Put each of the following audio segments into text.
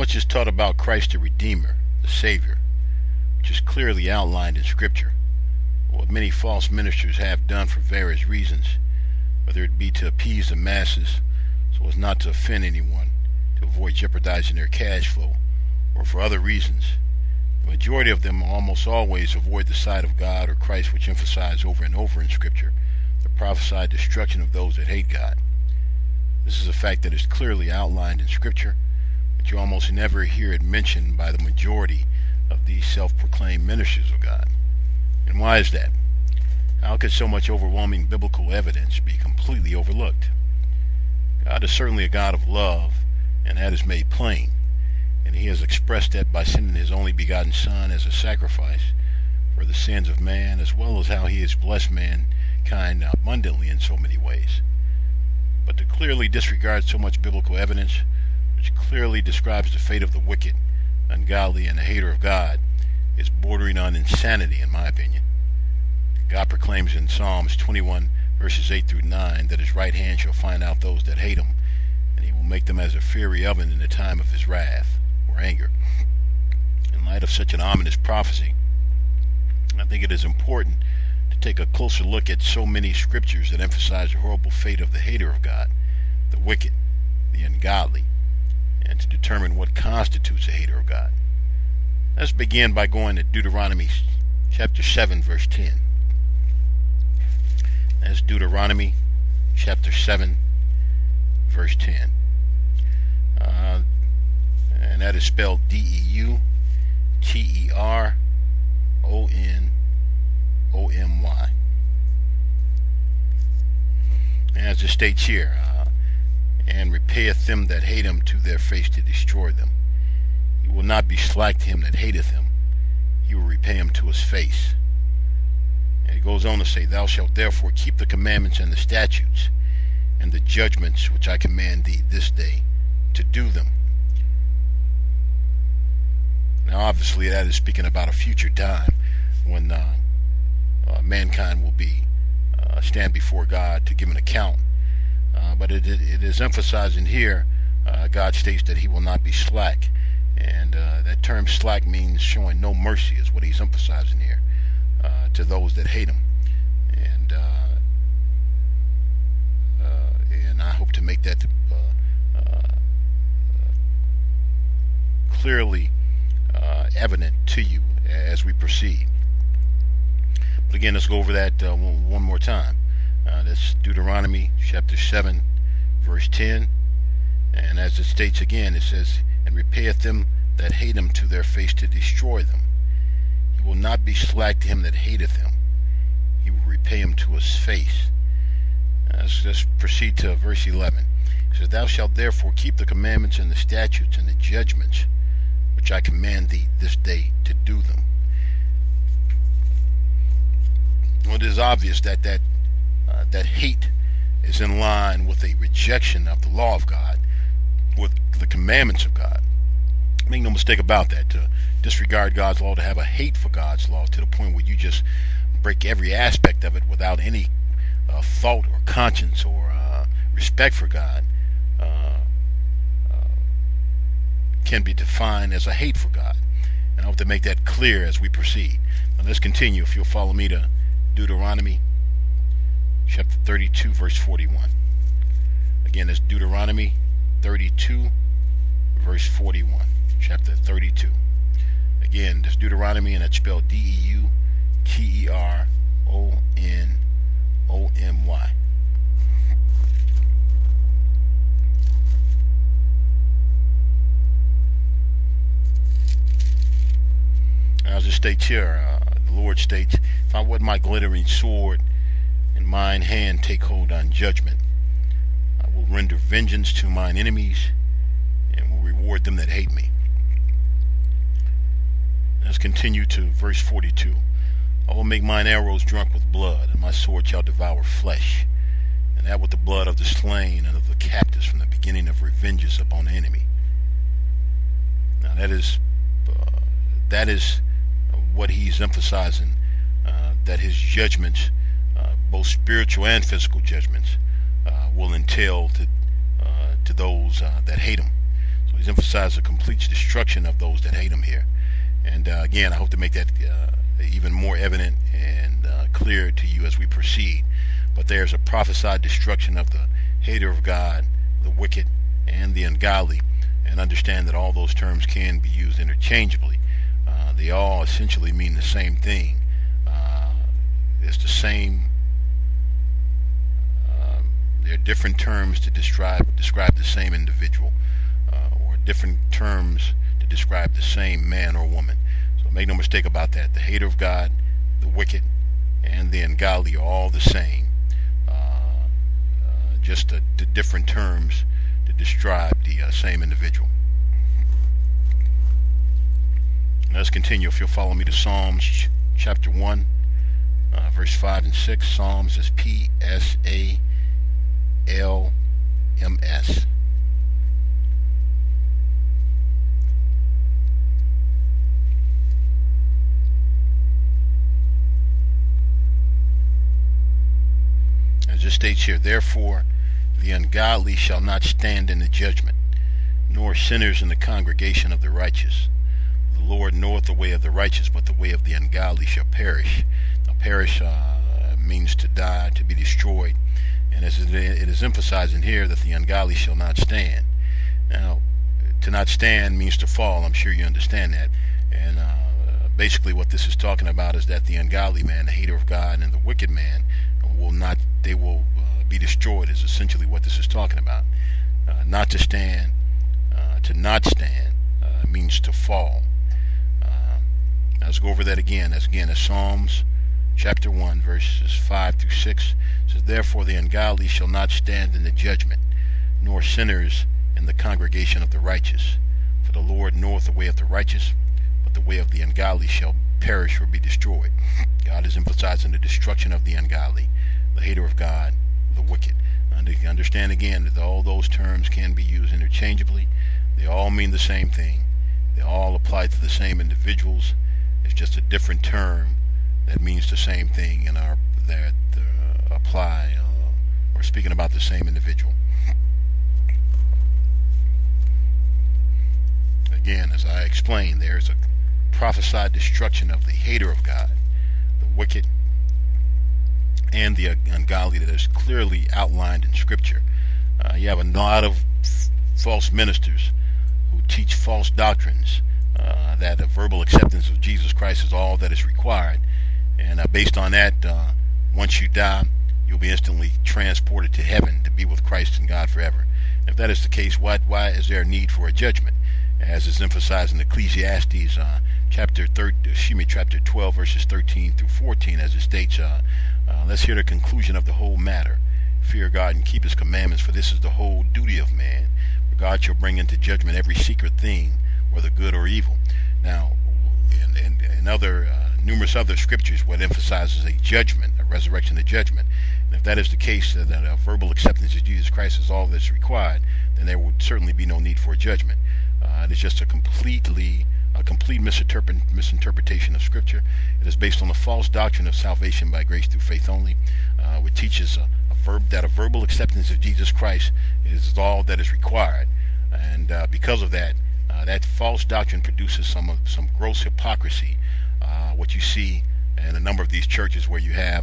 Much is taught about Christ the Redeemer, the Savior, which is clearly outlined in Scripture. What many false ministers have done for various reasons, whether it be to appease the masses so as not to offend anyone, to avoid jeopardizing their cash flow, or for other reasons. The majority of them almost always avoid the side of God or Christ, which emphasize over and over in Scripture the prophesied destruction of those that hate God. This is a fact that is clearly outlined in Scripture, but you almost never hear it mentioned by the majority of these self-proclaimed ministers of God. And why is that? How could so much overwhelming biblical evidence be completely overlooked? God is certainly a God of love, and that is made plain. And he has expressed that by sending his only begotten Son as a sacrifice for the sins of man, as well as how he has blessed mankind abundantly in so many ways. But to clearly disregard so much biblical evidence, which clearly describes the fate of the wicked, ungodly, and a hater of God, is bordering on insanity, in my opinion. God proclaims in Psalms 21, verses 8 through 9, that his right hand shall find out those that hate him, and he will make them as a fiery oven in the time of his wrath, or anger. In light of such an ominous prophecy, I think it is important to take a closer look at so many scriptures that emphasize the horrible fate of the hater of God, the wicked, the ungodly, and to determine what constitutes a hater of God. Let's begin by going to Deuteronomy chapter 7, verse 10. That's Deuteronomy chapter 7, verse 10. And that is spelled Deuteronomy. As it states here, and repayeth them that hate him to their face to destroy them. He will not be slack to him that hateth him. He will repay him to his face. And it goes on to say, Thou shalt therefore keep the commandments and the statutes and the judgments which I command thee this day to do them. Now obviously that is speaking about a future time when mankind will be stand before God to give an account. But it is emphasizing here, God states that he will not be slack. And that term slack means showing no mercy is what he's emphasizing here to those that hate him. And I hope to make that clearly evident to you as we proceed. But again, let's go over that one more time. That's Deuteronomy chapter 7, verse 10. And as it states again, it says, And repayeth them that hate him to their face to destroy them. He will not be slack to him that hateth him. He will repay him to his face. Let's proceed to verse 11. It says, Thou shalt therefore keep the commandments and the statutes and the judgments which I command thee this day to do them. Well, it is obvious that hate is in line with a rejection of the law of God, with the commandments of God. Make no mistake about that. To disregard God's law, to have a hate for God's law to the point where you just break every aspect of it without any thought or conscience or respect for God, can be defined as a hate for God. And I hope to make that clear as we proceed. Now let's continue. If you'll follow me to Deuteronomy chapter 32, verse 41. Again, that's Deuteronomy 32, verse 41. Chapter 32. Again, that's Deuteronomy, and that's spelled Deuteronomy. As it states here, the Lord states, If I would my glittering sword in mine hand take hold on judgment, I will render vengeance to mine enemies and will reward them that hate me. Let's continue to verse 42. I will make mine arrows drunk with blood, and my sword shall devour flesh, and that with the blood of the slain and of the captives from the beginning of revenges upon the enemy. Now that is what he's emphasizing, that his judgments, both spiritual and physical judgments, will entail to those that hate him. So he's emphasized the complete destruction of those that hate him here. And again, I hope to make that even more evident and clear to you as we proceed. But there's a prophesied destruction of the hater of God, the wicked, and the ungodly. And understand that all those terms can be used interchangeably. They all essentially mean the same thing. It's the same. There are different terms to describe the same individual, or different terms to describe the same man or woman. So make no mistake about that. The hater of God, the wicked, and the ungodly are all the same. Just the different terms to describe the same individual. Let's continue. If you'll follow me to Psalms chapter 1, verse 5 and 6. Psalms is Psalms. As it states here, therefore the ungodly shall not stand in the judgment, nor sinners in the congregation of the righteous. The Lord knoweth the way of the righteous, but the way of the ungodly shall perish. Now, perish means to die, to be destroyed. And as it is emphasized in here that the ungodly shall not stand. Now, to not stand means to fall. I'm sure you understand that. And basically what this is talking about is that the ungodly man, the hater of God, and the wicked man will be destroyed is essentially what this is talking about. Not to stand, to not stand means to fall. Let's go over that again. That's Psalms chapter 1, verses 5 through 6. It says, therefore the ungodly shall not stand in the judgment, nor sinners in the congregation of the righteous. For the Lord knoweth the way of the righteous, but the way of the ungodly shall perish or be destroyed. God is emphasizing the destruction of the ungodly, the hater of God, the wicked. Understand again that all those terms can be used interchangeably. They all mean the same thing. They all apply to the same individuals. It's just a different term that means the same thing and that apply or speaking about the same individual. Again, as I explained, there's a prophesied destruction of the hater of God, the wicked, and the ungodly that is clearly outlined in Scripture. You have a lot of false ministers who teach false doctrines that a verbal acceptance of Jesus Christ is all that is required. And based on that, once you die, you'll be instantly transported to heaven to be with Christ and God forever. If that is the case, why is there a need for a judgment? As is emphasized in Ecclesiastes chapter 12, verses 13 through 14, as it states, let's hear the conclusion of the whole matter. Fear God and keep his commandments, for this is the whole duty of man. For God shall bring into judgment every secret thing, whether good or evil. Now, in other numerous other scriptures, what emphasizes a judgment, a resurrection to judgment. And if that is the case, that a verbal acceptance of Jesus Christ is all that's required, then there would certainly be no need for a judgment. It is just a complete misinterpretation of Scripture. It is based on the false doctrine of salvation by grace through faith only, which teaches that a verbal acceptance of Jesus Christ is all that is required. And because of that, that false doctrine produces some gross hypocrisy. What you see in a number of these churches where you have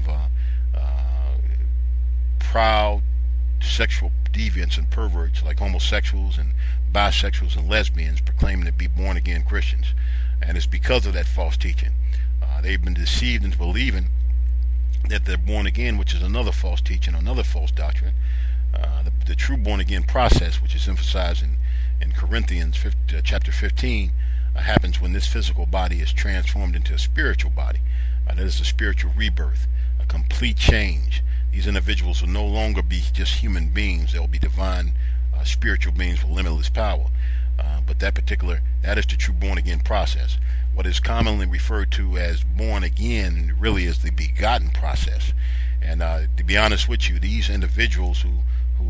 proud sexual deviants and perverts like homosexuals and bisexuals and lesbians proclaiming to be born-again Christians. And it's because of that false teaching. They've been deceived into believing that they're born again, which is another false teaching, another false doctrine. The true born-again process, which is emphasized in Corinthians chapter 15, happens when this physical body is transformed into a spiritual body. That is a spiritual rebirth, a complete change. These individuals will no longer be just human beings. They'll be divine spiritual beings with limitless power. But that is the true born-again process. What is commonly referred to as born again really is the begotten process. And to be honest with you, these individuals who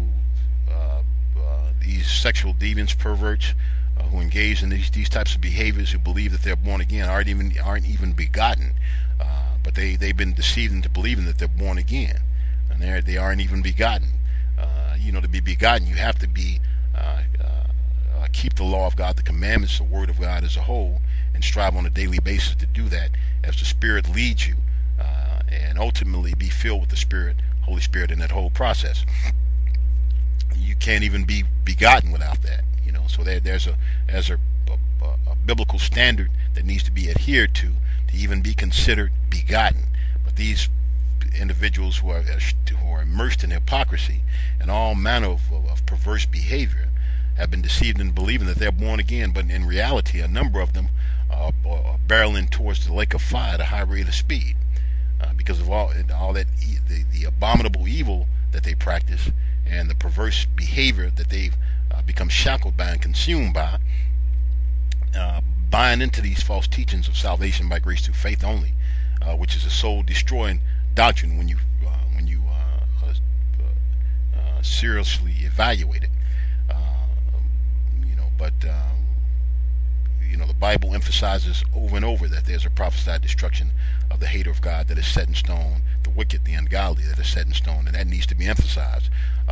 these sexual deviants, perverts, who engage in these types of behaviors, who believe that they're born again, aren't even begotten, but they've been deceived into believing that they're born again, and they aren't even begotten. To be begotten, you have to be keep the law of God, the commandments, the word of God as a whole, and strive on a daily basis to do that as the Spirit leads you, and ultimately be filled with the Spirit, Holy Spirit, in that whole process. You can't even be begotten without that, So there's a biblical standard that needs to be adhered to even be considered begotten. But these individuals who are immersed in hypocrisy and all manner of perverse behavior have been deceived into believing that they're born again, but in reality, a number of them are barreling towards the lake of fire at a high rate of speed because of all that the abominable evil that they practice and the perverse behavior that they've become shackled by and consumed by, buying into these false teachings of salvation by grace through faith only, which is a soul-destroying doctrine when you seriously evaluate it. The Bible emphasizes over and over that there's a prophesied destruction of the hater of God that is set in stone, the wicked, the ungodly that is set in stone, and that needs to be emphasized.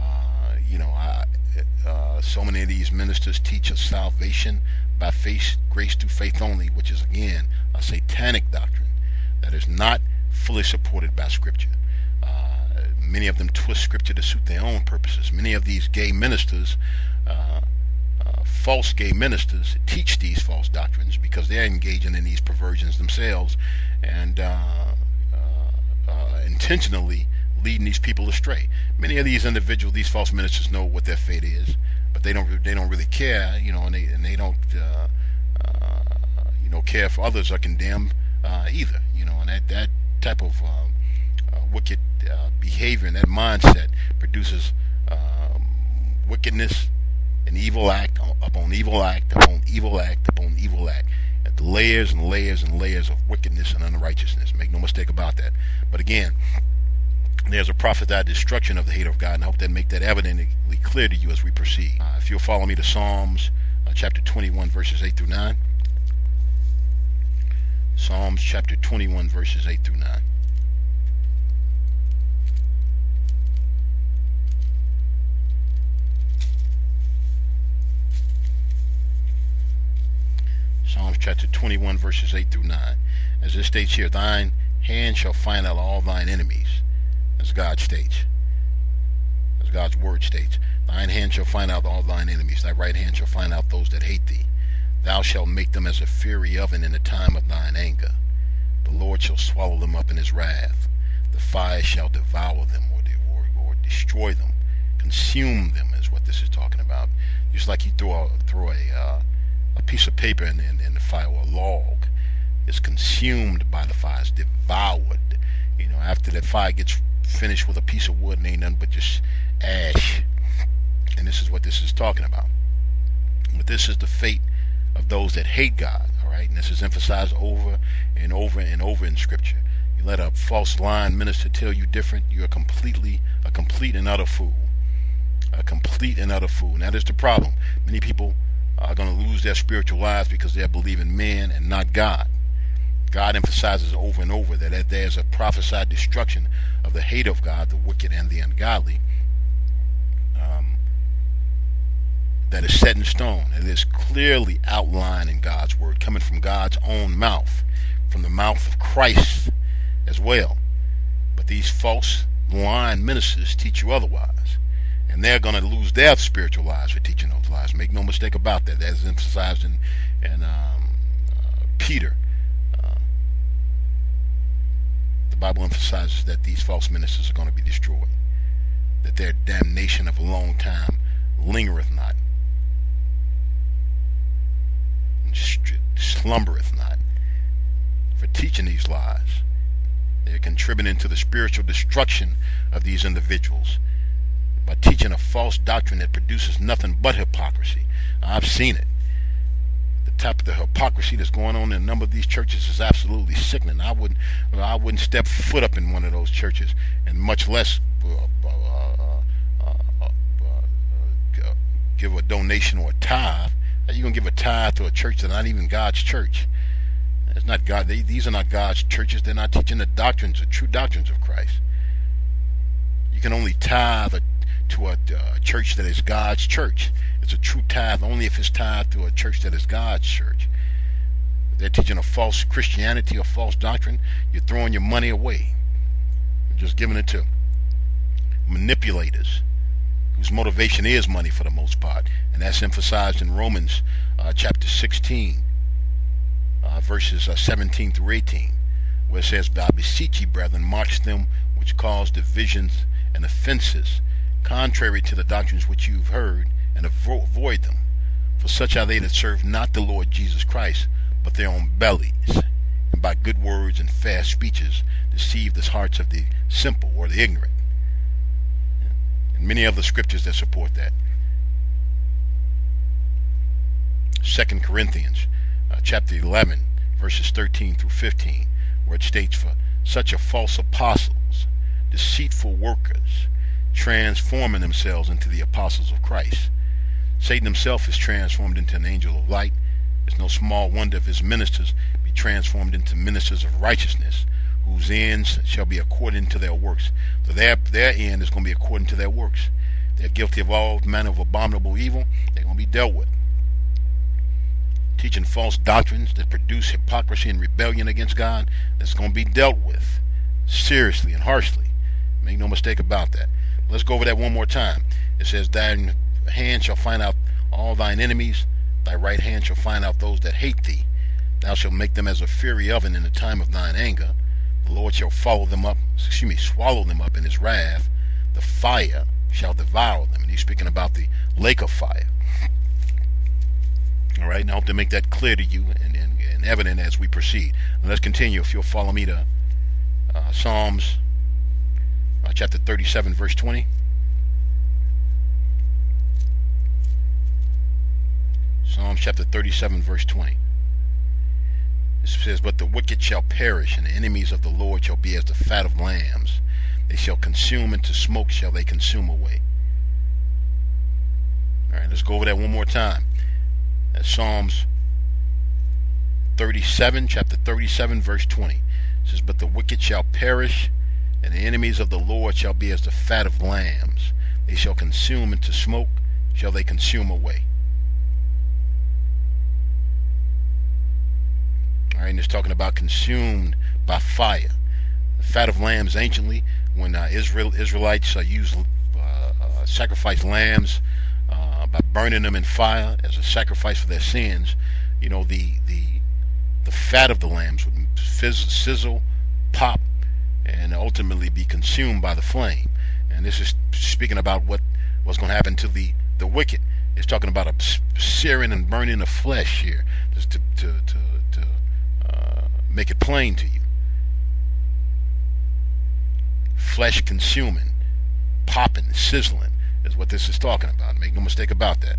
So many of these ministers teach of salvation by faith, grace through faith only, which is again a satanic doctrine that is not fully supported by Scripture. Many of them twist Scripture to suit their own purposes. Many of these gay ministers, false gay ministers, teach these false doctrines because they're engaging in these perversions themselves and intentionally leading these people astray. Many of these individuals, these false ministers, know what their fate is, but they don't really care, and they don't care if others are condemned either, and that type of wicked behavior and that mindset produces wickedness and evil act upon evil act upon evil act upon evil act, and layers and layers and layers of wickedness and unrighteousness. Make no mistake about that. But again, there's a prophesied destruction of the hater of God, and I hope that make that evidently clear to you as we proceed. If you'll follow me to Psalms chapter 21 verses 8 through 9. Psalms chapter 21 verses 8 through 9. Psalms chapter 21 verses 8 through 9. As it states here, thine hand shall find out all thine enemies. As God states, as God's word states, thine hand shall find out all thine enemies, thy right hand shall find out those that hate thee. Thou shalt make them as a fiery oven in the time of thine anger. The Lord shall swallow them up in his wrath. The fire shall devour them, or destroy them, consume them, is what this is talking about. Just like you throw a piece of paper in the fire, or a log, is consumed by the fire, is devoured. After that fire gets finished with a piece of wood, and ain't nothing but just ash. And this is what this is talking about. But this is the fate of those that hate God, all right? And this is emphasized over and over and over in Scripture. You let a false lying minister tell you different, you're a complete and utter fool. A complete and utter fool. And that is the problem. Many people are going to lose their spiritual lives because they're believing men and not God. God emphasizes over and over that there's a prophesied destruction of the hate of God, the wicked and the ungodly, that is set in stone. It is clearly outlined in God's word, coming from God's own mouth, from the mouth of Christ as well. But these false lying ministers teach you otherwise, and they're going to lose their spiritual lives for teaching those lies. Make no mistake about that. That is emphasized in Peter. The Bible emphasizes that these false ministers are going to be destroyed, that their damnation of a long time lingereth not, slumbereth not, for teaching these lies. They're contributing to the spiritual destruction of these individuals by teaching a false doctrine that produces nothing but hypocrisy. I've seen it. The type of the hypocrisy that's going on in a number of these churches is absolutely sickening. I wouldn't step foot up in one of those churches, and much less give a donation or a tithe. How you gonna give a tithe to a church that's not even God's church? It's not God. These are not God's churches. They're not teaching the true doctrines of Christ. You can only tithe to a church that is God's church. It's a true tithe only if it's tithed to a church that is God's church. If they're teaching a false Christianity or false doctrine, you're throwing your money away. You're just giving it to manipulators whose motivation is money for the most part. And that's emphasized in Romans chapter 16, verses 17 through 18, where it says, "I beseech ye, brethren, mark them which cause divisions and offenses, contrary to the doctrines which you've heard, and avoid them. For such are they that serve not the Lord Jesus Christ, but their own bellies, and by good words and fast speeches deceive the hearts of the simple," or the ignorant. And many other scriptures that support that. 2 Corinthians chapter 11, verses 13 through 15, where it states, "For such are false apostles, deceitful workers, transforming themselves into the apostles of Christ. Satan himself is transformed into an angel of light. It's no small wonder if his ministers be transformed into ministers of righteousness, whose ends shall be according to their works." So their end is going to be according to their works. They're guilty of all manner of abominable evil. They're going to be dealt with. Teaching false doctrines that produce hypocrisy and rebellion against God, that's going to be dealt with seriously and harshly. Make no mistake about that. Let's go over that one more time. It says, "Thine hand shall find out all thine enemies. Thy right hand shall find out those that hate thee. Thou shalt make them as a fiery oven in the time of thine anger. The Lord shall swallow them up in his wrath. The fire shall devour them." And he's speaking about the lake of fire. All right, and I hope to make that clear to you and evident as we proceed. Now let's continue. If you'll follow me to Psalms chapter 37, verse 20. Psalms chapter 37, verse 20. It says, "But the wicked shall perish, and the enemies of the Lord shall be as the fat of lambs. They shall consume, and to smoke shall they consume away." All right, let's go over that one more time. That's Psalms 37, chapter 37, verse 20. It says, "But the wicked shall perish, and the enemies of the Lord shall be as the fat of lambs. They shall consume, and to smoke shall they consume away." All right, and it's talking about consumed by fire. The fat of lambs anciently, when Israelites used sacrifice lambs by burning them in fire as a sacrifice for their sins, you know, the fat of the lambs would sizzle, pop, and ultimately be consumed by the flame. And this is speaking about what's going to happen to the wicked. It's talking about a searing and burning of flesh here, just to make it plain to you. Flesh consuming, popping, sizzling is what this is talking about. Make no mistake about that.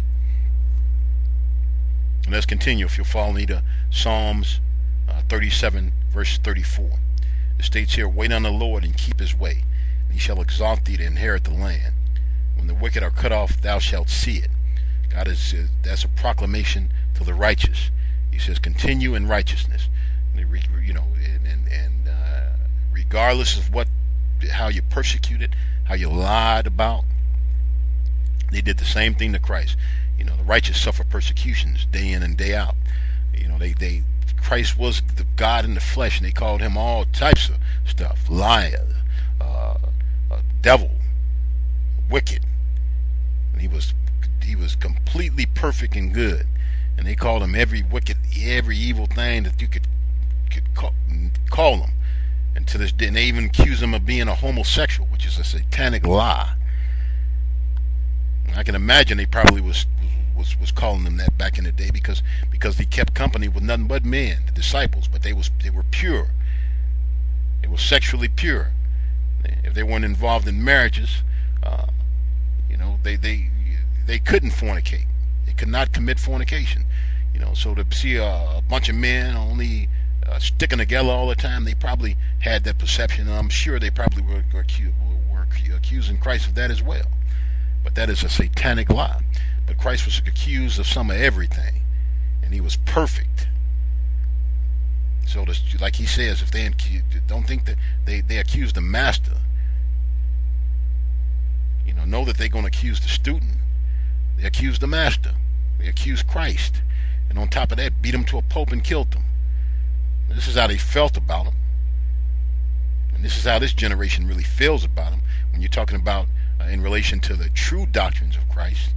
And let's continue. If you'll follow me to Psalms 37, verse 34. It states here, "Wait on the Lord and keep his way, and he shall exalt thee to inherit the land. When the wicked are cut off, thou shalt see it." God that's a proclamation to the righteous. He says, continue in righteousness. You know, and regardless of how you persecuted, how you lied about, they did the same thing to Christ. You know, the righteous suffer persecutions day in and day out. You know, Christ was the God in the flesh, and they called him all types of stuff: liar, devil, wicked. And he was completely perfect and good, and they called him every wicked, every evil thing that you could call him. And to this day, and they even accuse him of being a homosexual, which is a satanic lie. I can imagine they probably was calling him that back in the day because he kept company with nothing but men, the disciples. But they were pure. They were sexually pure. If they weren't involved in marriages, you know, they couldn't fornicate. They could not commit fornication. You know, so to see a bunch of men only sticking together all the time, they probably had that perception, and I'm sure they probably were accusing Christ of that as well. But that is a satanic lie. But Christ was accused of some of everything, and he was perfect. So, like he says, if they don't think that they accuse the master, you know, know that they're going to accuse the student. They accuse the master. They accuse Christ. And on top of that, beat him to a pulp and killed him. This is how they felt about him. And this is how this generation really feels about him when you're talking about in relation to the true doctrines of Christ,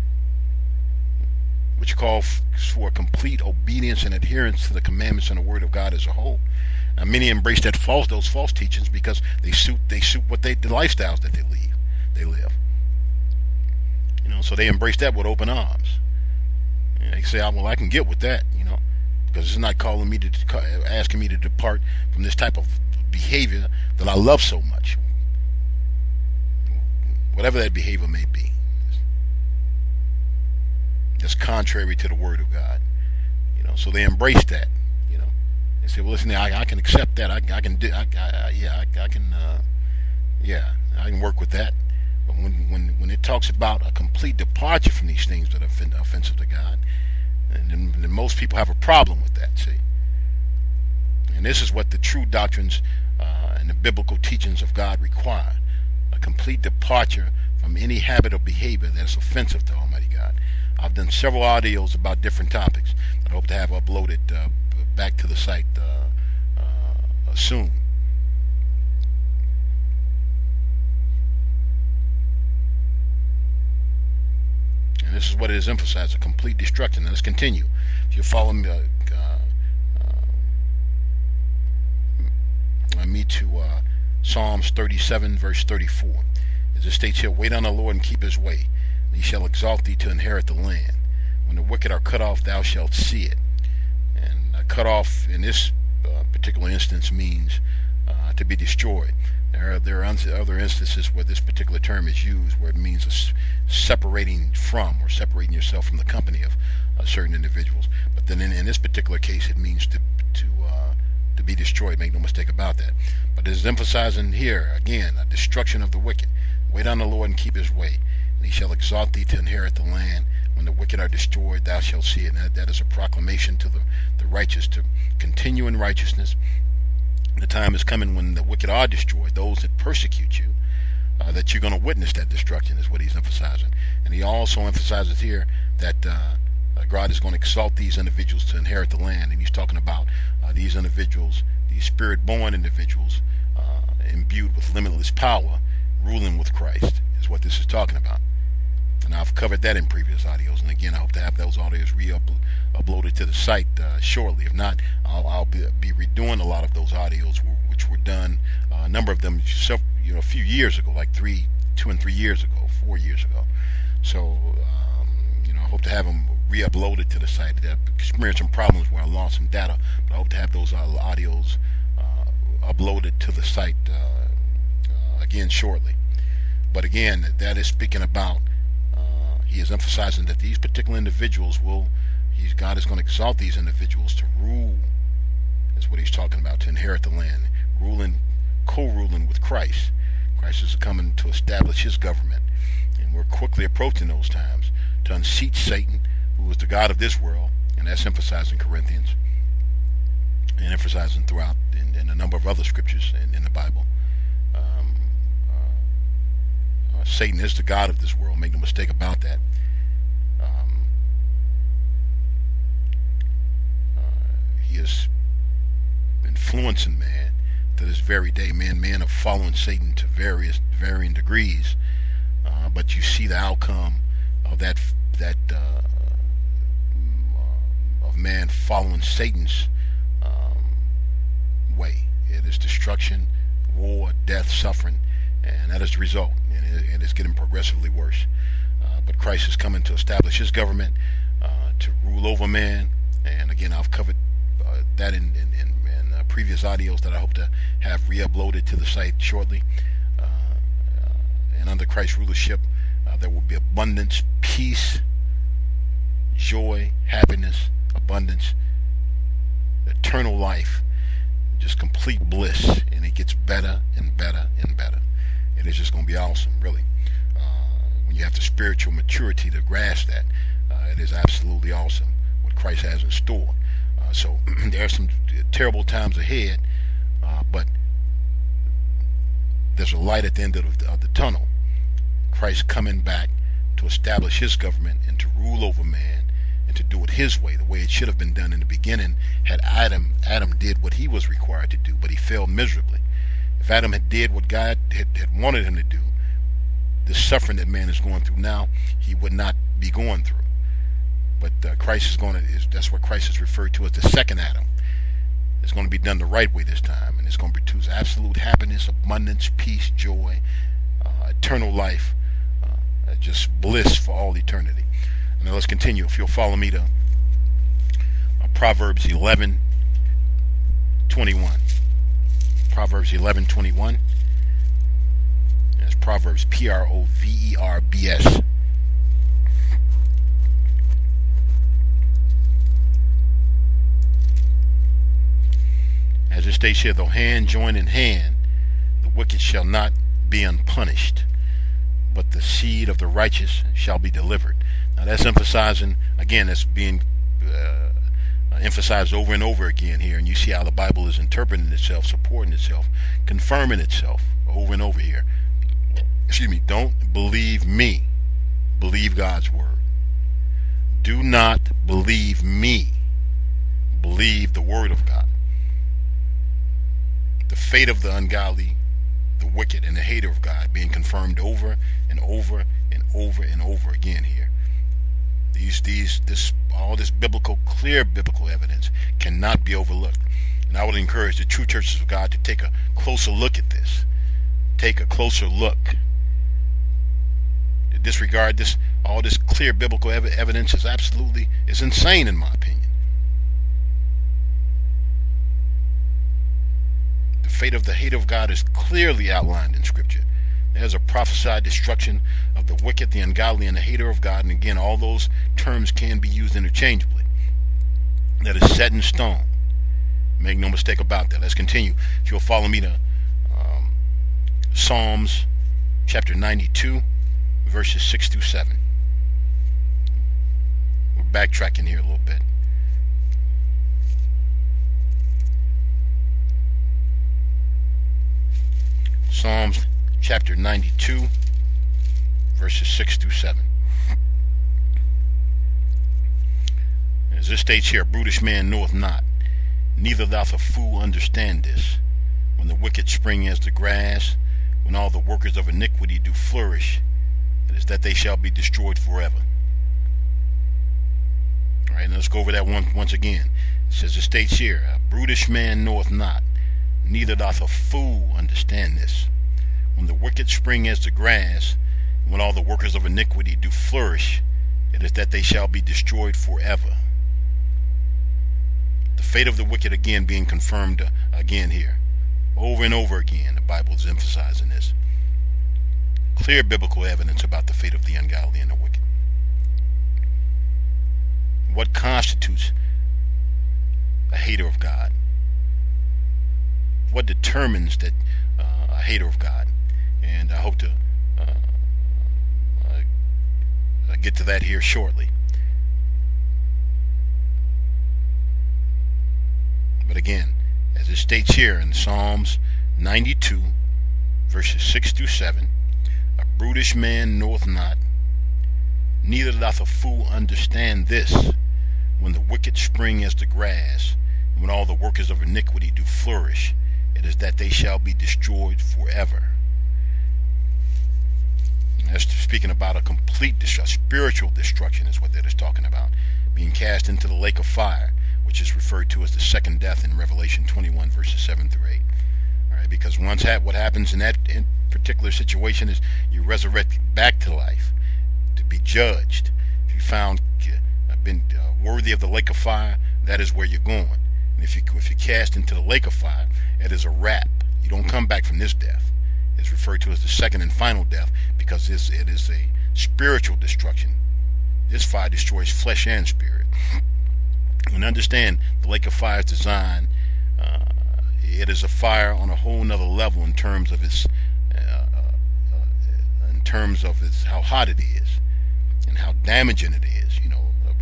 which call for complete obedience and adherence to the commandments and the Word of God as a whole. Now, many embrace those false teachings because they suit the lifestyles that they live. So they embrace that with open arms. They say, well, I can get with that, because it's not asking me to depart from this type of behavior that I love so much, whatever that behavior may be. That's contrary to the Word of God, So they embrace that, They say, well, listen, I can accept that. I can work with that. But when it talks about a complete departure from these things that are offensive to God, and then most people have a problem with that. See, and this is what the true doctrines and the biblical teachings of God require: a complete departure from any habit or behavior that's offensive to Almighty God. I've done several audios about different topics that I hope to have uploaded back to the site soon. And this is what it is emphasized: a complete destruction. Now let's continue. If you follow me, to Psalms 37, verse 34. As it states here, wait on the Lord and keep his way, and he shall exalt thee to inherit the land. When the wicked are cut off, thou shalt see it. And cut off in this particular instance means to be destroyed. There are other instances where this particular term is used, where it means separating from or separating yourself from the company of certain individuals. But then in this particular case, it means to be destroyed. Make no mistake about that. But it is emphasizing here again a destruction of the wicked. Wait on the Lord and keep his way, and he shall exalt thee to inherit the land. When the wicked are destroyed, thou shalt see it. And that is a proclamation to the righteous to continue in righteousness. The time is coming when the wicked are destroyed, those that persecute you, that you're going to witness that destruction, is what he's emphasizing. And he also emphasizes here that God is going to exalt these individuals to inherit the land. And he's talking about these individuals, these spirit-born individuals, imbued with limitless power, ruling with Christ, is what this is talking about. And I've covered that in previous audios. And again, I hope to have those audios uploaded to the site shortly. If not, I'll be redoing a lot of those audios which were done, a number of them, a few years ago, like 2 and 3 years ago, 4 years ago. So, I hope to have them re-uploaded to the site. I've experienced some problems where I lost some data, but I hope to have those audios uploaded to the site again shortly. But again, that is speaking about, he is emphasizing that these particular individuals God is going to exalt these individuals to rule, is what he's talking about, to inherit the land, co-ruling with Christ. Christ is coming to establish his government, and we're quickly approaching those times to unseat Satan, who is the god of this world, and that's emphasized in Corinthians, and emphasizing throughout in a number of other scriptures in the Bible. Satan is the god of this world, make no mistake about that. He is influencing man to this very day. Men are following Satan to varying degrees, but you see the outcome of that of man following Satan's way. It is destruction, war, death, suffering, and that is the result. And it's getting progressively worse. But Christ is coming to establish his government, to rule over man. And again, I've covered that in previous audios that I hope to have re-uploaded to the site shortly. And under Christ's rulership, there will be abundance, peace, joy, happiness, abundance, eternal life, just complete bliss, and it gets better and better and better. It is just going to be awesome, really. When you have the spiritual maturity to grasp that, it is absolutely awesome what Christ has in store. So there are some terrible times ahead, but there's a light at the end of the tunnel. Christ coming back to establish his government and to rule over man and to do it his way, the way it should have been done in the beginning had Adam did what he was required to do, but he failed miserably. If Adam had did what God had wanted him to do, the suffering that man is going through now, he would not be going through. But Christ that's what Christ is referred to as the second Adam. It's going to be done the right way this time, and it's going to produce absolute happiness, abundance, peace, joy, eternal life, just bliss for all eternity. Now let's continue. If you'll follow me to Proverbs 11:21. Proverbs 11:21. That's Proverbs, Proverbs. As it states here, though hand join in hand, the wicked shall not be unpunished, but the seed of the righteous shall be delivered. Now that's emphasizing, again, that's being emphasized over and over again here, and you see how the Bible is interpreting itself, supporting itself, confirming itself over and over here. Excuse me, don't believe me, believe God's word. Do not believe me, believe the word of God. The fate of the ungodly, the wicked, and the hater of God being confirmed over and over and over and over again here. All this clear biblical evidence cannot be overlooked. And I would encourage the true churches of God to take a closer look at this. Take a closer look. To disregard all this clear biblical evidence is insane in my opinion. The fate of the hate of God is clearly outlined in Scripture. There's a prophesied destruction of the wicked, the ungodly, and the hater of God. And again, all those terms can be used interchangeably. That is set in stone. Make no mistake about that. Let's continue. If you'll follow me to Psalms chapter 92, verses 6 through 7. We're backtracking here a little bit. Psalms chapter 92, verses 6 through 7. As this states here, a brutish man knoweth not, neither doth a fool understand this. When the wicked spring as the grass, when all the workers of iniquity do flourish, it is that they shall be destroyed forever. All right, now let's go over that once again. It says, it states here, a brutish man knoweth not, neither doth a fool understand this. When the wicked spring as the grass, and when all the workers of iniquity do flourish, it is that they shall be destroyed forever. The fate of the wicked again being confirmed again here. Over and over again, the Bible is emphasizing this. Clear biblical evidence about the fate of the ungodly and the wicked. What constitutes a hater of God? What determines that a hater of God? And I hope to get to that here shortly. But again, as it states here in Psalms 92, verses 6 through 7, a brutish man knoweth not, neither doth a fool understand this. When the wicked spring as the grass, and when all the workers of iniquity do flourish, it is that they shall be destroyed forever. That's speaking about a complete spiritual destruction is what that is talking about. Being cast into the lake of fire, which is referred to as the second death in Revelation 21, verses 7 through 8. All right, because what happens in that particular situation is you resurrect back to life to be judged. If you found been worthy of the lake of fire, that is where you're going. And if you're cast into the lake of fire, it is a wrap. You don't come back from this death. It's referred to as the second and final death because it is a spiritual destruction. This fire destroys flesh and spirit. And understand, the lake of fire is designed, it is a fire on a whole nother level in terms of how hot it is and how damaging it is. You know,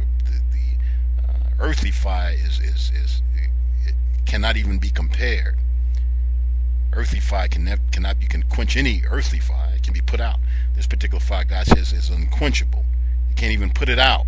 the earthly fire it cannot even be compared. Earthly fire you can quench any earthly fire. It can be put out. This particular fire, God says, is unquenchable. You can't even put it out.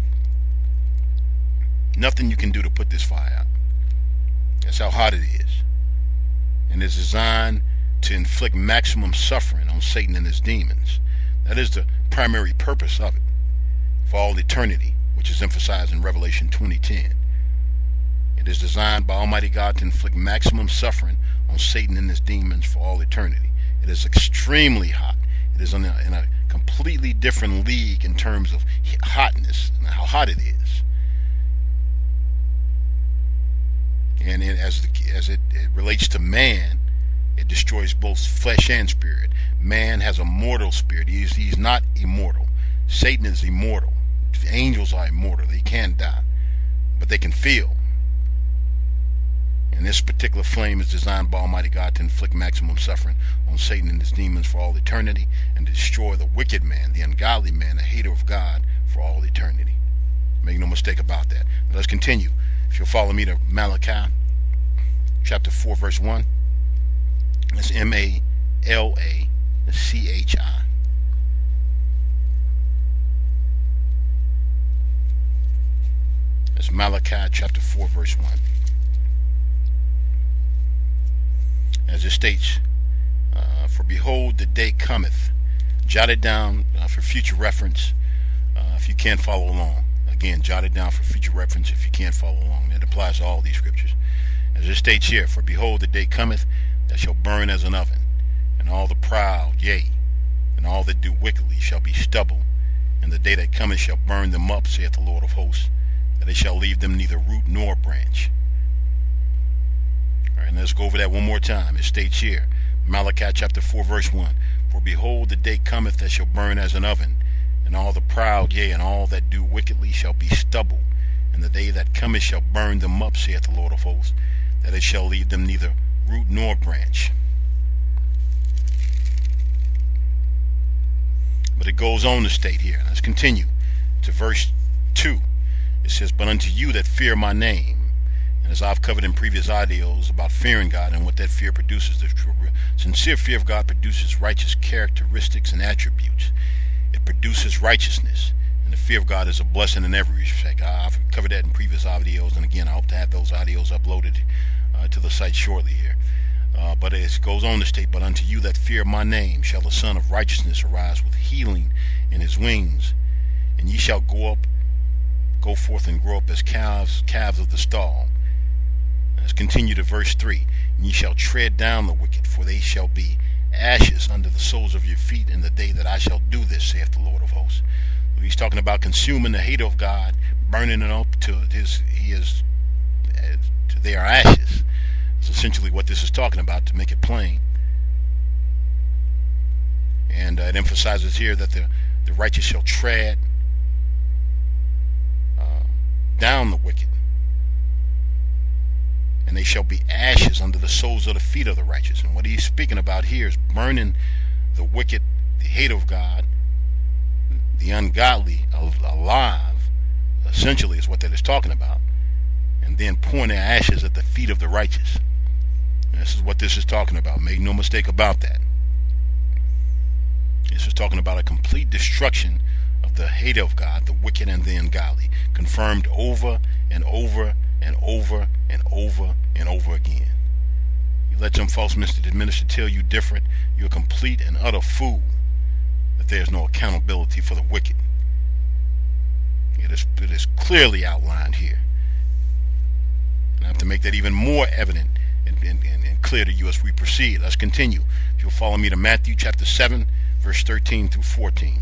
Nothing you can do to put this fire out. That's how hot it is. And it's designed to inflict maximum suffering on Satan and his demons. That is the primary purpose of it, for all eternity, which is emphasized in Revelation 20:10. It is designed by Almighty God to inflict maximum suffering on Satan and his demons for all eternity. It is extremely hot. It is in a completely different league in terms of hotness and how hot it is. And as it relates to man, it destroys both flesh and spirit. Man has a mortal spirit. He's not immortal. Satan is immortal. The angels are immortal. They can't die, but they can feel. And this particular flame is designed by Almighty God to inflict maximum suffering on Satan and his demons for all eternity, and to destroy the wicked man, the ungodly man, the hater of God for all eternity. Make no mistake about that. Now let's continue. If you'll follow me to Malachi chapter 4 verse 1. It's Malachi. It's Malachi chapter 4 verse 1. As it states, for behold, the day cometh. Jot it down for future reference if you can't follow along. Again, jot it down for future reference if you can't follow along. It applies to all these scriptures. As it states here, for behold, the day cometh that shall burn as an oven, and all the proud, yea, and all that do wickedly shall be stubble. And the day that cometh shall burn them up, saith the Lord of hosts, that it shall leave them neither root nor branch. All right, and let's go over that one more time. It states here, Malachi chapter 4 verse 1, for behold, the day cometh that shall burn as an oven, and all the proud, yea, and all that do wickedly shall be stubble. And the day that cometh shall burn them up, saith the Lord of hosts, that it shall leave them neither root nor branch. But it goes on to state here. Let's continue to verse 2. It says, but unto you that fear my name. And as I've covered in previous audios about fearing God and what that fear produces, the sincere fear of God produces righteous characteristics and attributes. It produces righteousness. And the fear of God is a blessing in every respect. I've covered that in previous audios, and again, I hope to have those audios uploaded to the site shortly here. But it goes on to state, but unto you that fear my name shall the Son of Righteousness arise with healing in his wings, and ye shall go forth and grow up as calves of the stall. Let's continue to verse 3. And ye shall tread down the wicked, for they shall be ashes under the soles of your feet in the day that I shall do this, saith the Lord of hosts. So he's talking about consuming the hater of God, burning it up to their ashes. It's essentially what this is talking about, to make it plain. And it emphasizes here that the righteous shall tread down the wicked, and they shall be ashes under the soles of the feet of the righteous. And what he's speaking about here is burning the wicked, the hate of God, the ungodly alive, essentially is what that is talking about, and then pouring their ashes at the feet of the righteous. And this is what this is talking about. Make no mistake about that. This is talking about a complete destruction of the hate of God, the wicked and the ungodly, confirmed over and over and over and over and over again. You let some false minister tell you different, you're a complete and utter fool, that there's no accountability for the wicked. It is clearly outlined here. And I have to make that even more evident and clear to you as we proceed. Let's continue. If you'll follow me to Matthew chapter 7, verse 13 through 14.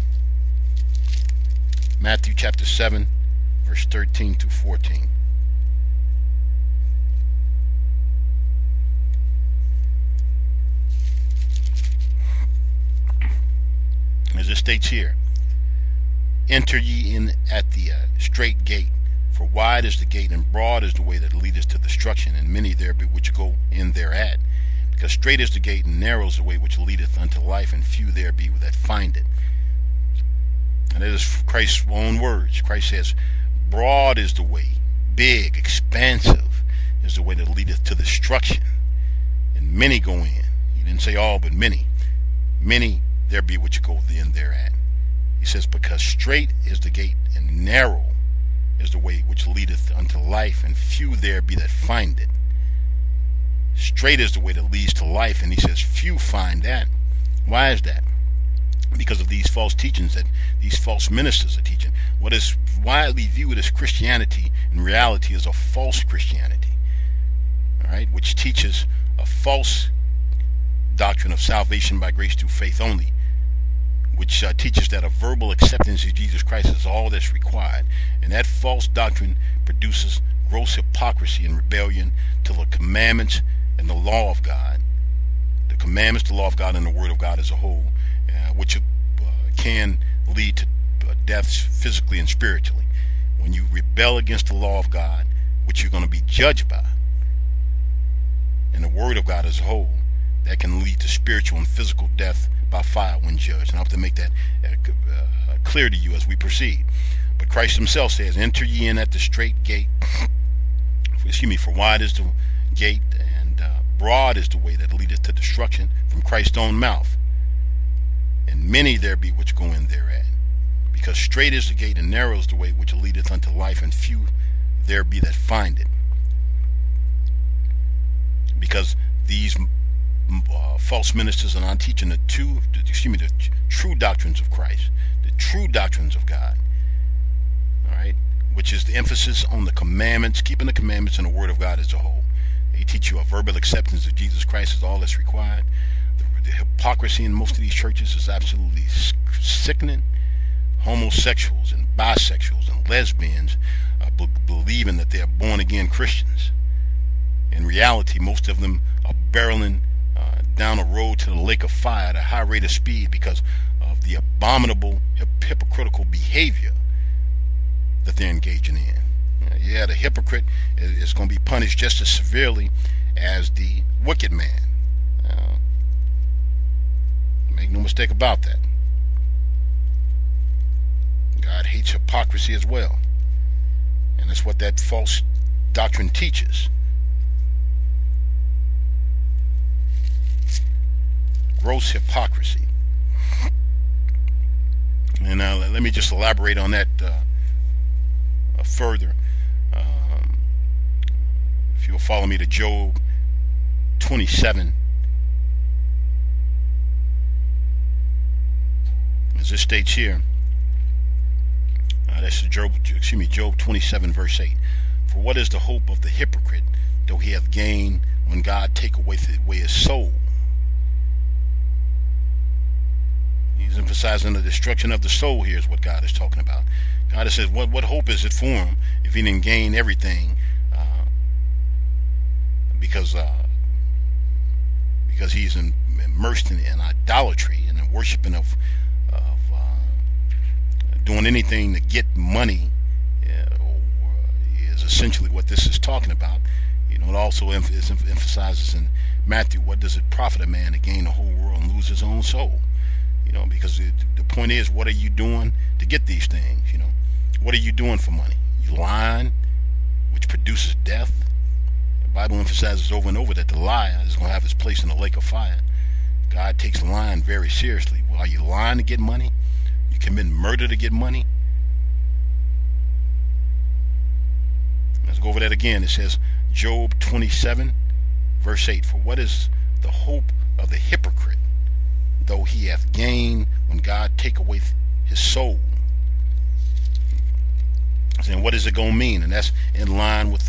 Matthew chapter 7, verse 13 through 14. As it states here, enter ye in at the straight gate, for wide is the gate and broad is the way that leadeth to destruction, and many there be which go in thereat. Because strait is the gate and narrow is the way which leadeth unto life, and few there be that find it. And it is Christ's own words. Christ says, broad is the way, big, expansive is the way that leadeth to destruction, and many go in. He didn't say all, but many. Many there be which go in thereat. He says, because straight is the gate and narrow is the way which leadeth unto life, and few there be that find it. Straight is the way that leads to life, and he says few find that. Why is that? Because of these false teachings that these false ministers are teaching. What is widely viewed as Christianity in reality is a false Christianity, all right, which teaches a false doctrine of salvation by grace through faith only, which teaches that a verbal acceptance of Jesus Christ is all that's required. And that false doctrine produces gross hypocrisy and rebellion to the commandments and the law of God. The commandments, the law of God, and the word of God as a whole, which can lead to deaths physically and spiritually. When you rebel against the law of God, which you're going to be judged by, and the word of God as a whole, that can lead to spiritual and physical death by fire when judged. And I hope to make that clear to you as we proceed. But Christ himself says, enter ye in at the straight gate. For wide is the gate, and broad is the way that leadeth to destruction, from Christ's own mouth. And many there be which go in thereat. Because straight is the gate, and narrow is the way which leadeth unto life, and few there be that find it. Because these false ministers are not teaching the true doctrines of Christ, the true doctrines of God, all right, which is the emphasis on the commandments, keeping the commandments and the word of God as a whole. They teach you a verbal acceptance of Jesus Christ is all that's required. The hypocrisy in most of these churches is absolutely sickening. Homosexuals and bisexuals and lesbians believing that they are born again Christians. In reality, most of them are barreling down a road to the lake of fire at a high rate of speed because of the abominable hypocritical behavior that they're engaging in. Yeah, the hypocrite is going to be punished just as severely as the wicked man. Make no mistake about that. God hates hypocrisy as well, and that's what that false doctrine teaches. Gross hypocrisy. And let me just elaborate on that further. If you'll follow me to Job 27, as it states here, that's Job 27 verse 8. For what is the hope of the hypocrite, though he hath gained, when God take away his soul? He's emphasizing the destruction of the soul here is what God is talking about. God says, what hope is it for him if he didn't gain everything because he's immersed in idolatry and the worshiping of doing anything to get money is essentially what this is talking about. It also emphasizes in Matthew, what does it profit a man to gain the whole world and lose his own soul? Because the point is, what are you doing to get these things? What are you doing for money? You lying, which produces death. The Bible emphasizes over and over that the liar is going to have his place in the lake of fire. God takes lying very seriously. Well, are you lying to get money? You commit murder to get money? Let's go over that again. It says, Job 27, verse 8. For what is the hope of the hypocrite, though he hath gained, when God take away his soul? And what is it going to mean? And that's in line with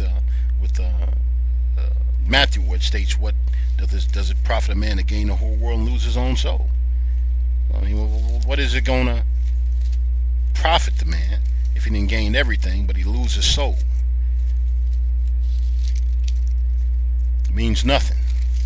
Matthew, where it states, what does it profit a man to gain the whole world and lose his own soul? I mean, what is it going to profit the man if he didn't gain everything but he loses his soul? It means nothing.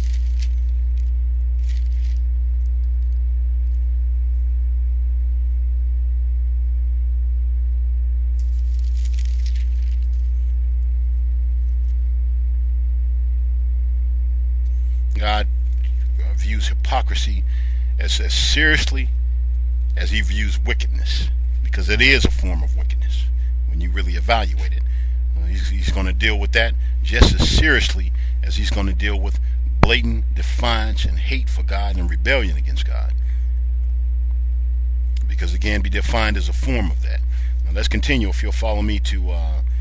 God views hypocrisy as seriously as he views wickedness, because it is a form of wickedness when you really evaluate it. He's going to deal with that just as seriously as he's going to deal with blatant defiance and hate for God and rebellion against God. because it can be defined as a form of that. Now let's continue. If you'll follow me to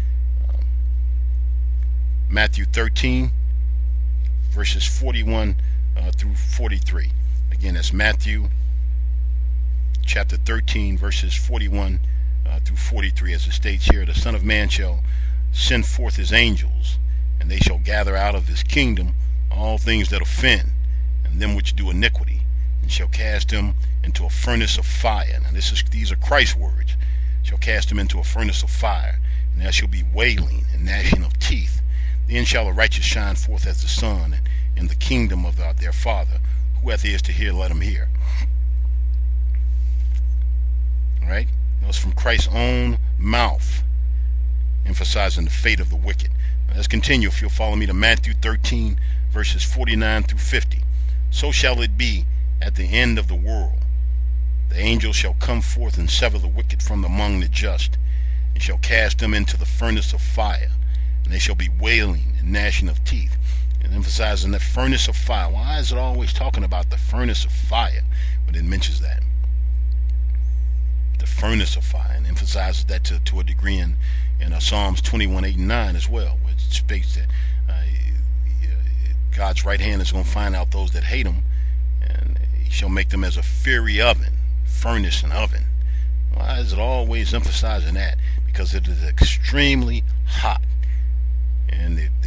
Matthew 13, verses 41 through 43. Again, that's Matthew chapter 13, verses 41 through 43, as it states here, the Son of Man shall send forth his angels, and they shall gather out of his kingdom all things that offend, and them which do iniquity, and shall cast them into a furnace of fire. Now these are Christ's words. Shall cast them into a furnace of fire, and there shall be wailing and gnashing of teeth. Then shall the righteous shine forth as the sun in the kingdom of their Father. Who hath ears to hear, let him hear. All right? That was from Christ's own mouth, emphasizing the fate of the wicked. Now let's continue. If you'll follow me to Matthew 13, verses 49 through 50. So shall it be at the end of the world. The angels shall come forth and sever the wicked from among the just, and shall cast them into the furnace of fire, and they shall be wailing and gnashing of teeth. And emphasizing the furnace of fire. Why is it always talking about the furnace of fire when it mentions that? The furnace of fire, and emphasizes that to a degree in Psalms 21, 8, and 9 as well, which speaks that God's right hand is going to find out those that hate him, and he shall make them as a fiery oven, furnace and oven. Why is it always emphasizing that? Because it is extremely hot, and the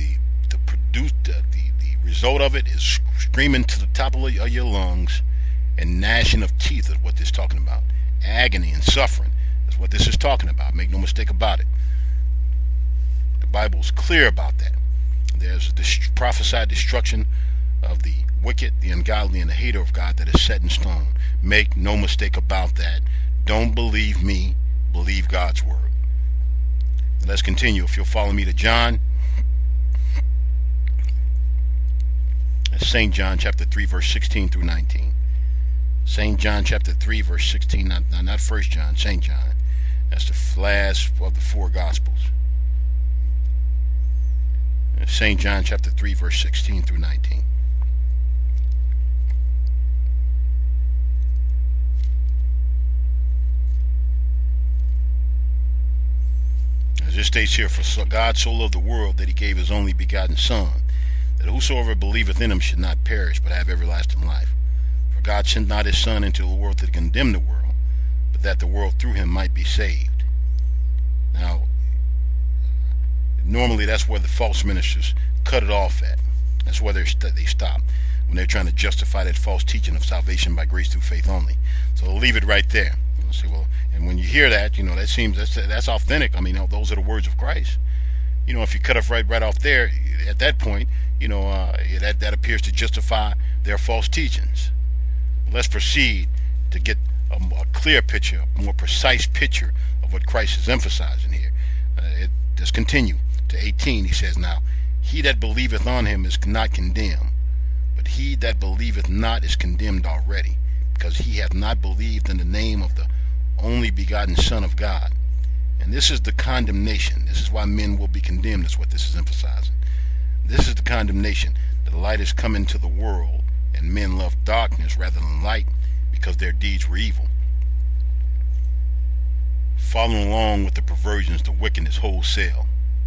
result of it is screaming to the top of your lungs, and gnashing of teeth is what this is talking about. Agony and suffering is what this is talking about. Make no mistake about it. The Bible is clear about that. There's the prophesied destruction of the wicked, the ungodly, and the hater of God that is set in stone. Make no mistake about that. Don't believe me, believe God's word. Let's continue. If you'll follow me to John, St. John chapter 3, verse 16 through 19. St. John chapter 3, verse 16, not 1 John, St. John. That's the last of the four Gospels. St. John chapter 3, verse 16 through 19. As it states here, for God so loved the world that he gave his only begotten Son, that whosoever believeth in him should not perish, but have everlasting life. For God sent not his Son into the world to condemn the world, but that the world through him might be saved. Now, normally that's where the false ministers cut it off at. That's where they stop, when they're trying to justify that false teaching of salvation by grace through faith only. So they'll leave it right there. You'll say, well, and when you hear that, that seems that's authentic. I mean, those are the words of Christ. If you cut it right off there, at that point, that appears to justify their false teachings. Let's proceed to get a clear picture, a more precise picture of what Christ is emphasizing here. Let's continue to 18. He says, now, he that believeth on him is not condemned, but he that believeth not is condemned already, because he hath not believed in the name of the only begotten Son of God. And this is the condemnation. This is why men will be condemned, is what this is emphasizing. This is the condemnation. The light is come into the world, and men love darkness rather than light, because their deeds were evil. Following along with the perversions, the wickedness wholesale.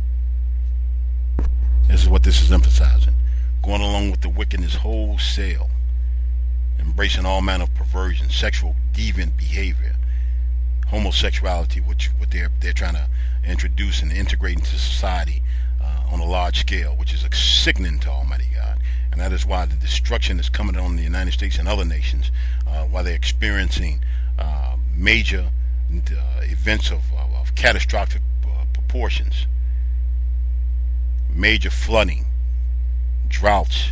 This is what this is emphasizing. Going along with the wickedness wholesale. Embracing all manner of perversion, sexual deviant behavior, homosexuality, what they're trying to introduce and integrate into society on a large scale, which is sickening to Almighty God. And that is why the destruction is coming on the United States and other nations, while they're experiencing major events of catastrophic proportions. Major flooding, droughts,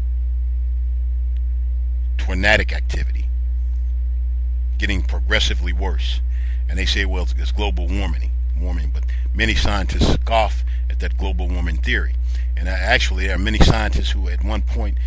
tornadic activity, getting progressively worse. And they say, well, it's global warming, but many scientists scoff at that global warming theory. And actually, there are many scientists who at one point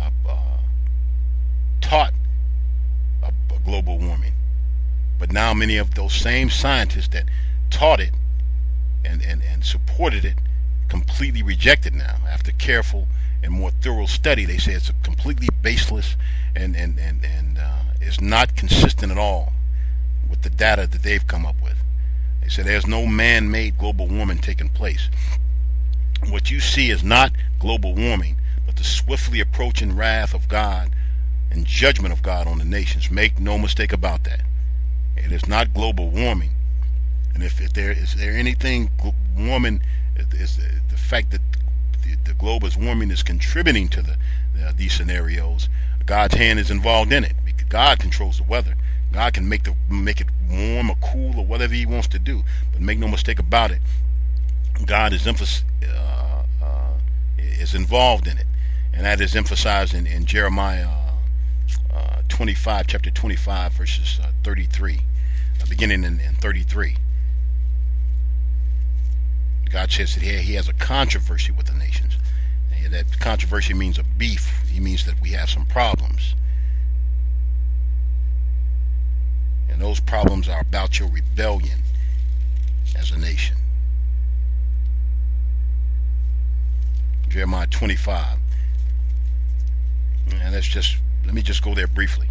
taught a global warming. But now many of those same scientists that taught it and supported it completely reject it now. After careful and more thorough study, they say it's completely baseless and is not consistent at all with the data that they've come up with. They say there's no man-made global warming taking place. What you see is not global warming, but the swiftly approaching wrath of God and judgment of God on the nations. Make no mistake about that. It is not global warming. And if there is anything warming, is the fact that the globe is warming is contributing to these scenarios. God's hand is involved in it. God controls the weather. God can make it warm or cool or whatever He wants to do. But make no mistake about it, God is involved in it, and that is emphasized in Jeremiah 25, chapter 25, verses 33, beginning in 33. God says that He has a controversy with the nations. And that controversy means a beef. He means that we have some problems. And those problems are about your rebellion as a nation. Jeremiah 25. And let me just go there briefly.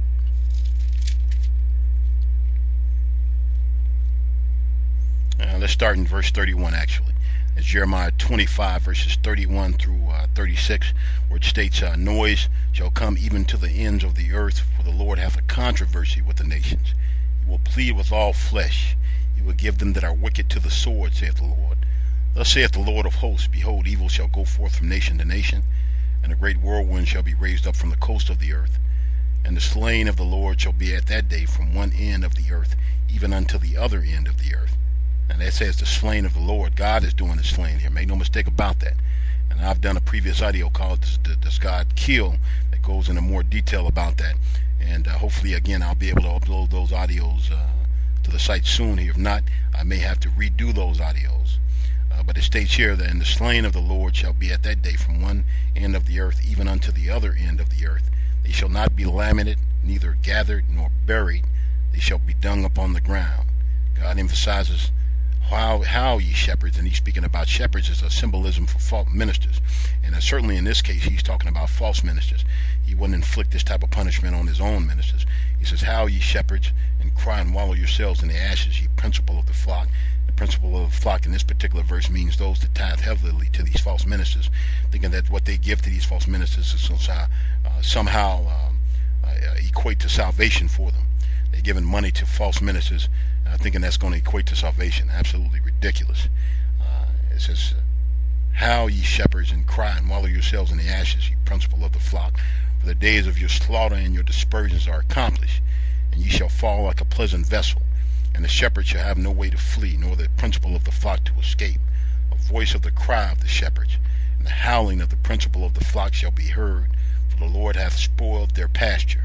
Let's start in verse 31 actually. It's Jeremiah 25 verses 31 through 36, where it states, noise shall come even to the ends of the earth, for the Lord hath a controversy with the nations. He will plead with all flesh. He will give them that are wicked to the sword, saith the Lord. Thus saith the Lord of hosts, behold, evil shall go forth from nation to nation, and a great whirlwind shall be raised up from the coast of the earth. And the slain of the Lord shall be at that day from one end of the earth, even unto the other end of the earth. And that says the slain of the Lord. God is doing the slaying here. Make no mistake about that. And I've done a previous audio called Does God Kill? That goes into more detail about that. And hopefully, again, I'll be able to upload those audios to the site soon here. If not, I may have to redo those audios. But it states here that, and the slain of the Lord shall be at that day from one end of the earth, even unto the other end of the earth. They shall not be lamented, neither gathered nor buried. They shall be dung upon the ground. God emphasizes how ye shepherds, and he's speaking about shepherds as a symbolism for false ministers. And certainly in this case, he's talking about false ministers. He wouldn't inflict this type of punishment on his own ministers. He says, how ye shepherds, and cry and wallow yourselves in the ashes, ye principal of the flock. The principle of the flock in this particular verse means those that tithe heavily to these false ministers, thinking that what they give to these false ministers is somehow equate to salvation for them. They're giving money to false ministers, thinking that's going to equate to salvation. Absolutely ridiculous. It says, how ye shepherds, and cry and wallow yourselves in the ashes, ye principal of the flock, for the days of your slaughter and your dispersions are accomplished, and ye shall fall like a pleasant vessel. And the shepherd shall have no way to flee, nor the principal of the flock to escape. A voice of the cry of the shepherds, and the howling of the principal of the flock shall be heard, for the Lord hath spoiled their pasture.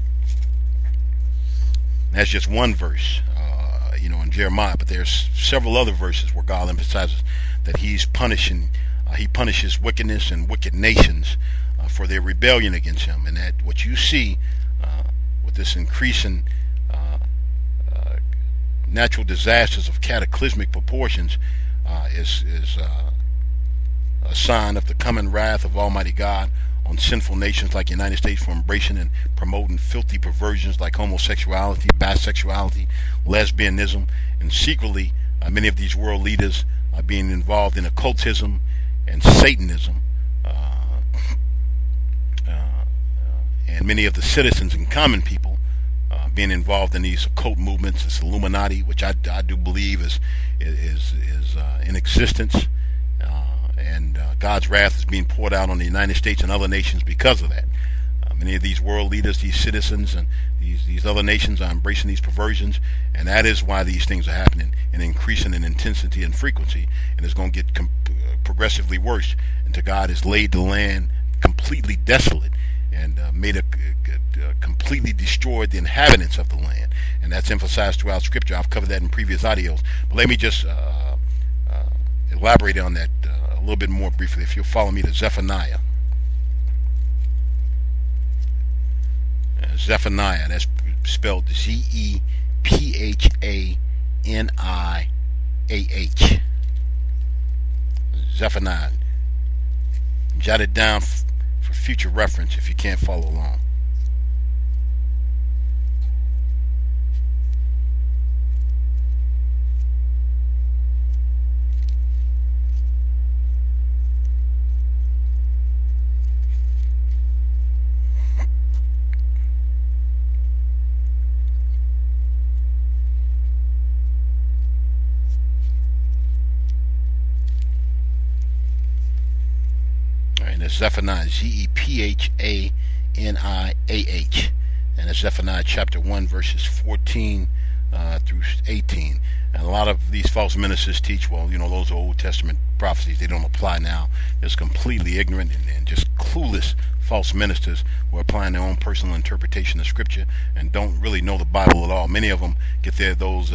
And that's just one verse, in Jeremiah, but there's several other verses where God emphasizes that He's punishing, He punishes wickedness and wicked nations for their rebellion against Him, and that what you see with this increasing natural disasters of cataclysmic proportions is a sign of the coming wrath of Almighty God on sinful nations like the United States for embracing and promoting filthy perversions like homosexuality, bisexuality, lesbianism, and secretly many of these world leaders are being involved in occultism and Satanism, and many of the citizens and common people being involved in these occult movements. This Illuminati, which I do believe is in existence, and God's wrath is being poured out on the United States and other nations because of that. Many of these world leaders, these citizens, and these other nations are embracing these perversions, and that is why these things are happening and increasing in intensity and frequency, and it's going to get progressively worse until God has laid the land completely desolate and made it completely destroyed the inhabitants of the land. And that's emphasized throughout Scripture. I've covered that in previous audios, but let me just elaborate on that a little bit more briefly. If you'll follow me to Zephaniah. Zephaniah, that's spelled Zephaniah. Zephaniah. Jot it down for future reference if you can't follow along. it's Zephaniah, Zephaniah, and it's Zephaniah chapter 1, verses 14 through 18. And a lot of these false ministers teach, well, those are Old Testament prophecies. They don't apply now. There's completely ignorant and just clueless false ministers who are applying their own personal interpretation of Scripture and don't really know the Bible at all. Many of them get those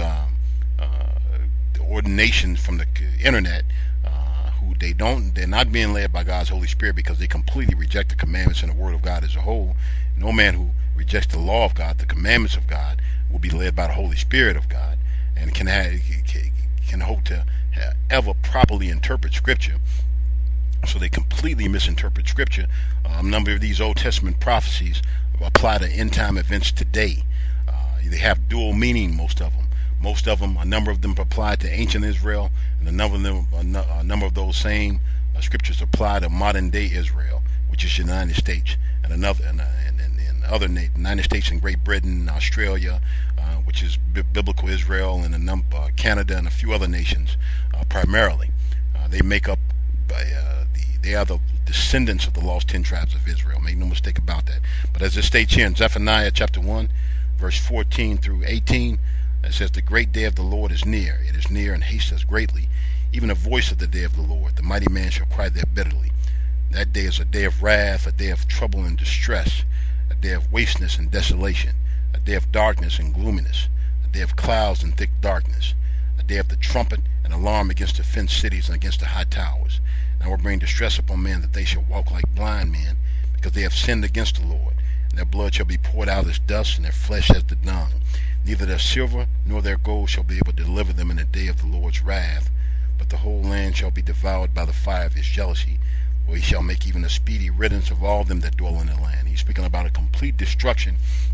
ordinations from the internet, they're not being led by God's Holy Spirit because they completely reject the commandments and the Word of God as a whole. No man who rejects the law of God, the commandments of God, will be led by the Holy Spirit of God and can hope to ever properly interpret Scripture. So they completely misinterpret Scripture. A number of these Old Testament prophecies apply to end-time events today. They have dual meaning, most of them. A number of them apply to ancient Israel, and a number of those same scriptures apply to modern-day Israel, which is the United States, and other United States and Great Britain, Australia, which is biblical Israel, and Canada, and a few other nations, primarily. They make up. They are the descendants of the lost 10 tribes of Israel. Make no mistake about that. But as it states here in Zephaniah chapter 1, verse 14 through 18. It says, the great day of the Lord is near. It is near and haste us greatly. Even the voice of the day of the Lord. The mighty man shall cry there bitterly. That day is a day of wrath, a day of trouble and distress, a day of wasteness and desolation, a day of darkness and gloominess, a day of clouds and thick darkness, a day of the trumpet and alarm against the fenced cities and against the high towers. And I will bring distress upon men that they shall walk like blind men, because they have sinned against the Lord. And their blood shall be poured out as dust, and their flesh as the dung. Neither their silver nor their gold shall be able to deliver them in the day of the Lord's wrath, but the whole land shall be devoured by the fire of his jealousy, for he shall make even a speedy riddance of all them that dwell in the land. He's speaking about a complete destruction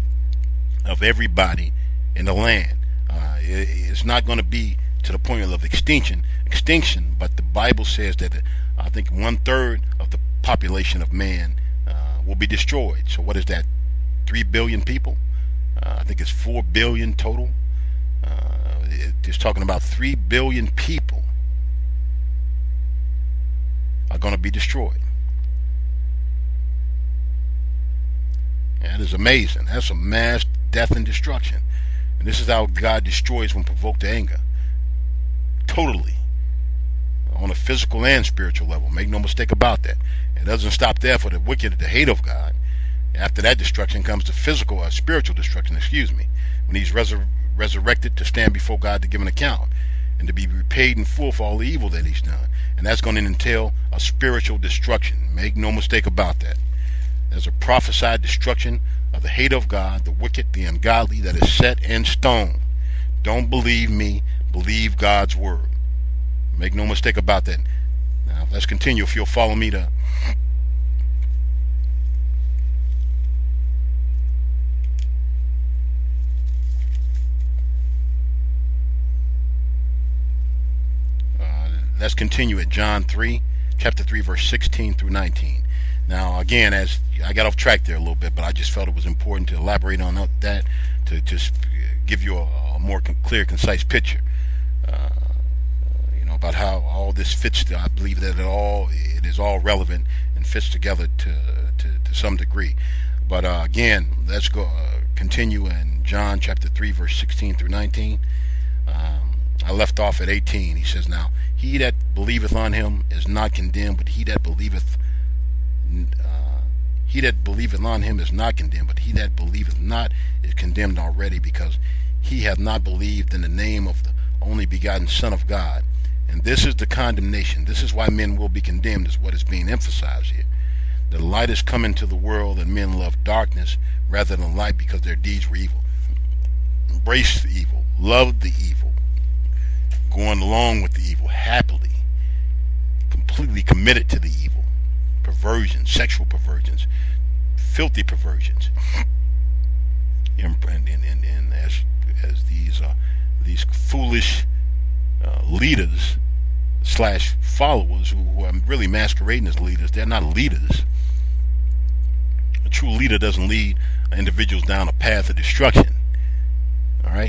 of everybody in the land. It's not going to be to the point of extinction, but the Bible says that I think 1/3 of the population of man will be destroyed. So what is that? 3 billion people? I think it's 4 billion total. It's talking about 3 billion people are going to be destroyed. That is amazing. That's a mass death and destruction. And this is how God destroys when provoked to anger. Totally. On a physical and spiritual level. Make no mistake about that. It doesn't stop there for the wicked, the hate of God. After that destruction comes the physical or spiritual destruction, when he's resurrected to stand before God to give an account and to be repaid in full for all the evil that he's done. And that's going to entail a spiritual destruction. Make no mistake about that. There's a prophesied destruction of the hate of God, the wicked, the ungodly, that is set in stone. Don't believe me, believe God's word. Make no mistake about that. Now, let's continue. If you'll follow me to let's continue at John 3, chapter 3, verse 16 through 19. Now, again, as I got off track there a little bit, but I just felt it was important to elaborate on that to just give you a more clear, concise picture, about how all this fits. I believe that it is all relevant and fits together to some degree. But again, let's go continue in John chapter 3, verse 16 through 19. I left off at 18. He says, now, he that believeth on him is not condemned, but he that believeth on him is not condemned, but he that believeth not is condemned already, because he hath not believed in the name of the only begotten Son of God. And this is the condemnation. This is why men will be condemned, is what is being emphasized here. The light is come into the world, and men love darkness rather than light, because their deeds were evil. Embrace the evil, love the evil, going along with the evil happily, completely committed to the evil, perversions, sexual perversions, filthy perversions, and as these foolish leaders / followers who are really masquerading as leaders. They're not leaders. A true leader doesn't lead individuals down a path of destruction. All right?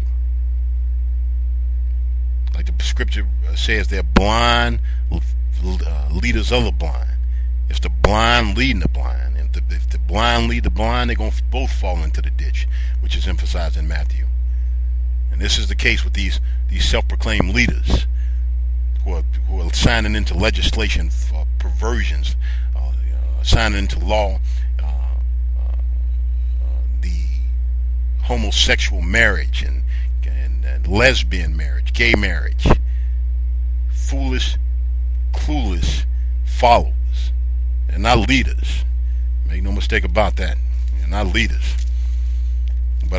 Like the scripture says, they're blind leaders of the blind. It's the blind leading the blind. And if the blind lead the blind, they're going to both fall into the ditch, which is emphasized in Matthew. And this is the case with these self-proclaimed leaders who are signing into legislation for perversions, signing into law the homosexual marriage and lesbian marriage, gay marriage. Foolish, clueless followers. They're not leaders. Make no mistake about that. They're not leaders. But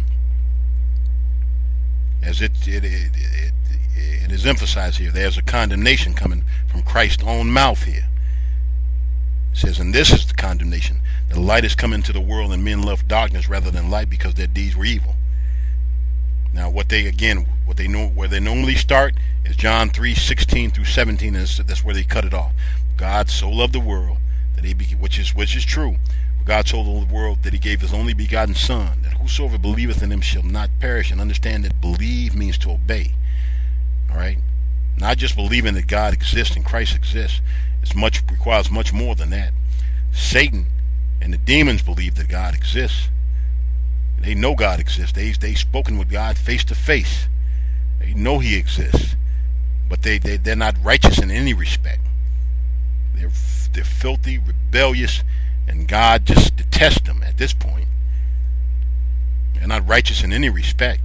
as it is emphasized here, there's a condemnation coming from Christ's own mouth here. It says, and this is the condemnation. The light has come into the world, and men love darkness rather than light because their deeds were evil. Now, where they normally start is John 3:16 through 17, and that's where they cut it off. God so loved the world that which is true. God so loved the world that he gave his only begotten Son, that whosoever believeth in him shall not perish. And understand that believe means to obey. All right, not just believing that God exists and Christ exists. Requires much more than that. Satan and the demons believe that God exists. They know God exists. They've spoken with God face to face. They know he exists. But they're not righteous in any respect. They're filthy, rebellious, and God just detests them at this point. They're not righteous in any respect.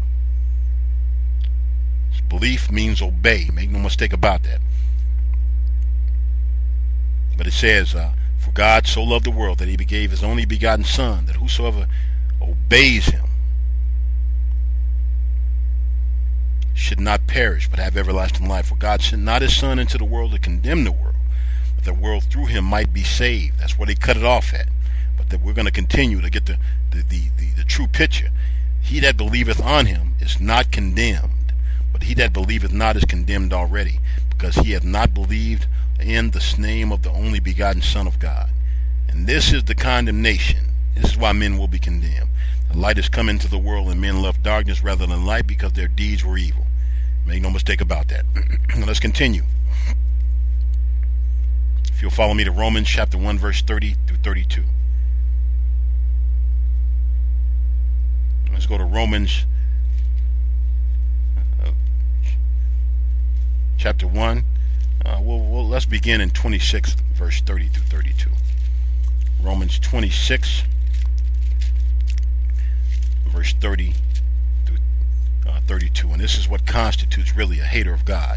Belief means obey. Make no mistake about that. But it says, for God so loved the world that he gave his only begotten Son, that whosoever obeys him should not perish but have everlasting life. For God sent not his Son into the world to condemn the world, but the world through him might be saved. That's where they cut it off at. But that we're going to continue to get the true picture. He that believeth on him is not condemned, but he that believeth not is condemned already, because he hath not believed in the name of the only begotten Son of God. And this is the condemnation. This is why men will be condemned. The light has come into the world, and men love darkness rather than light because their deeds were evil. Make no mistake about that. Let's continue. If you'll follow me to Romans chapter 1, verse 30 through 32. Let's go to Romans chapter 1. Let's begin in 26, verse 30 through 32. Romans 26, verse 30 through 32. And this is what constitutes really a hater of God.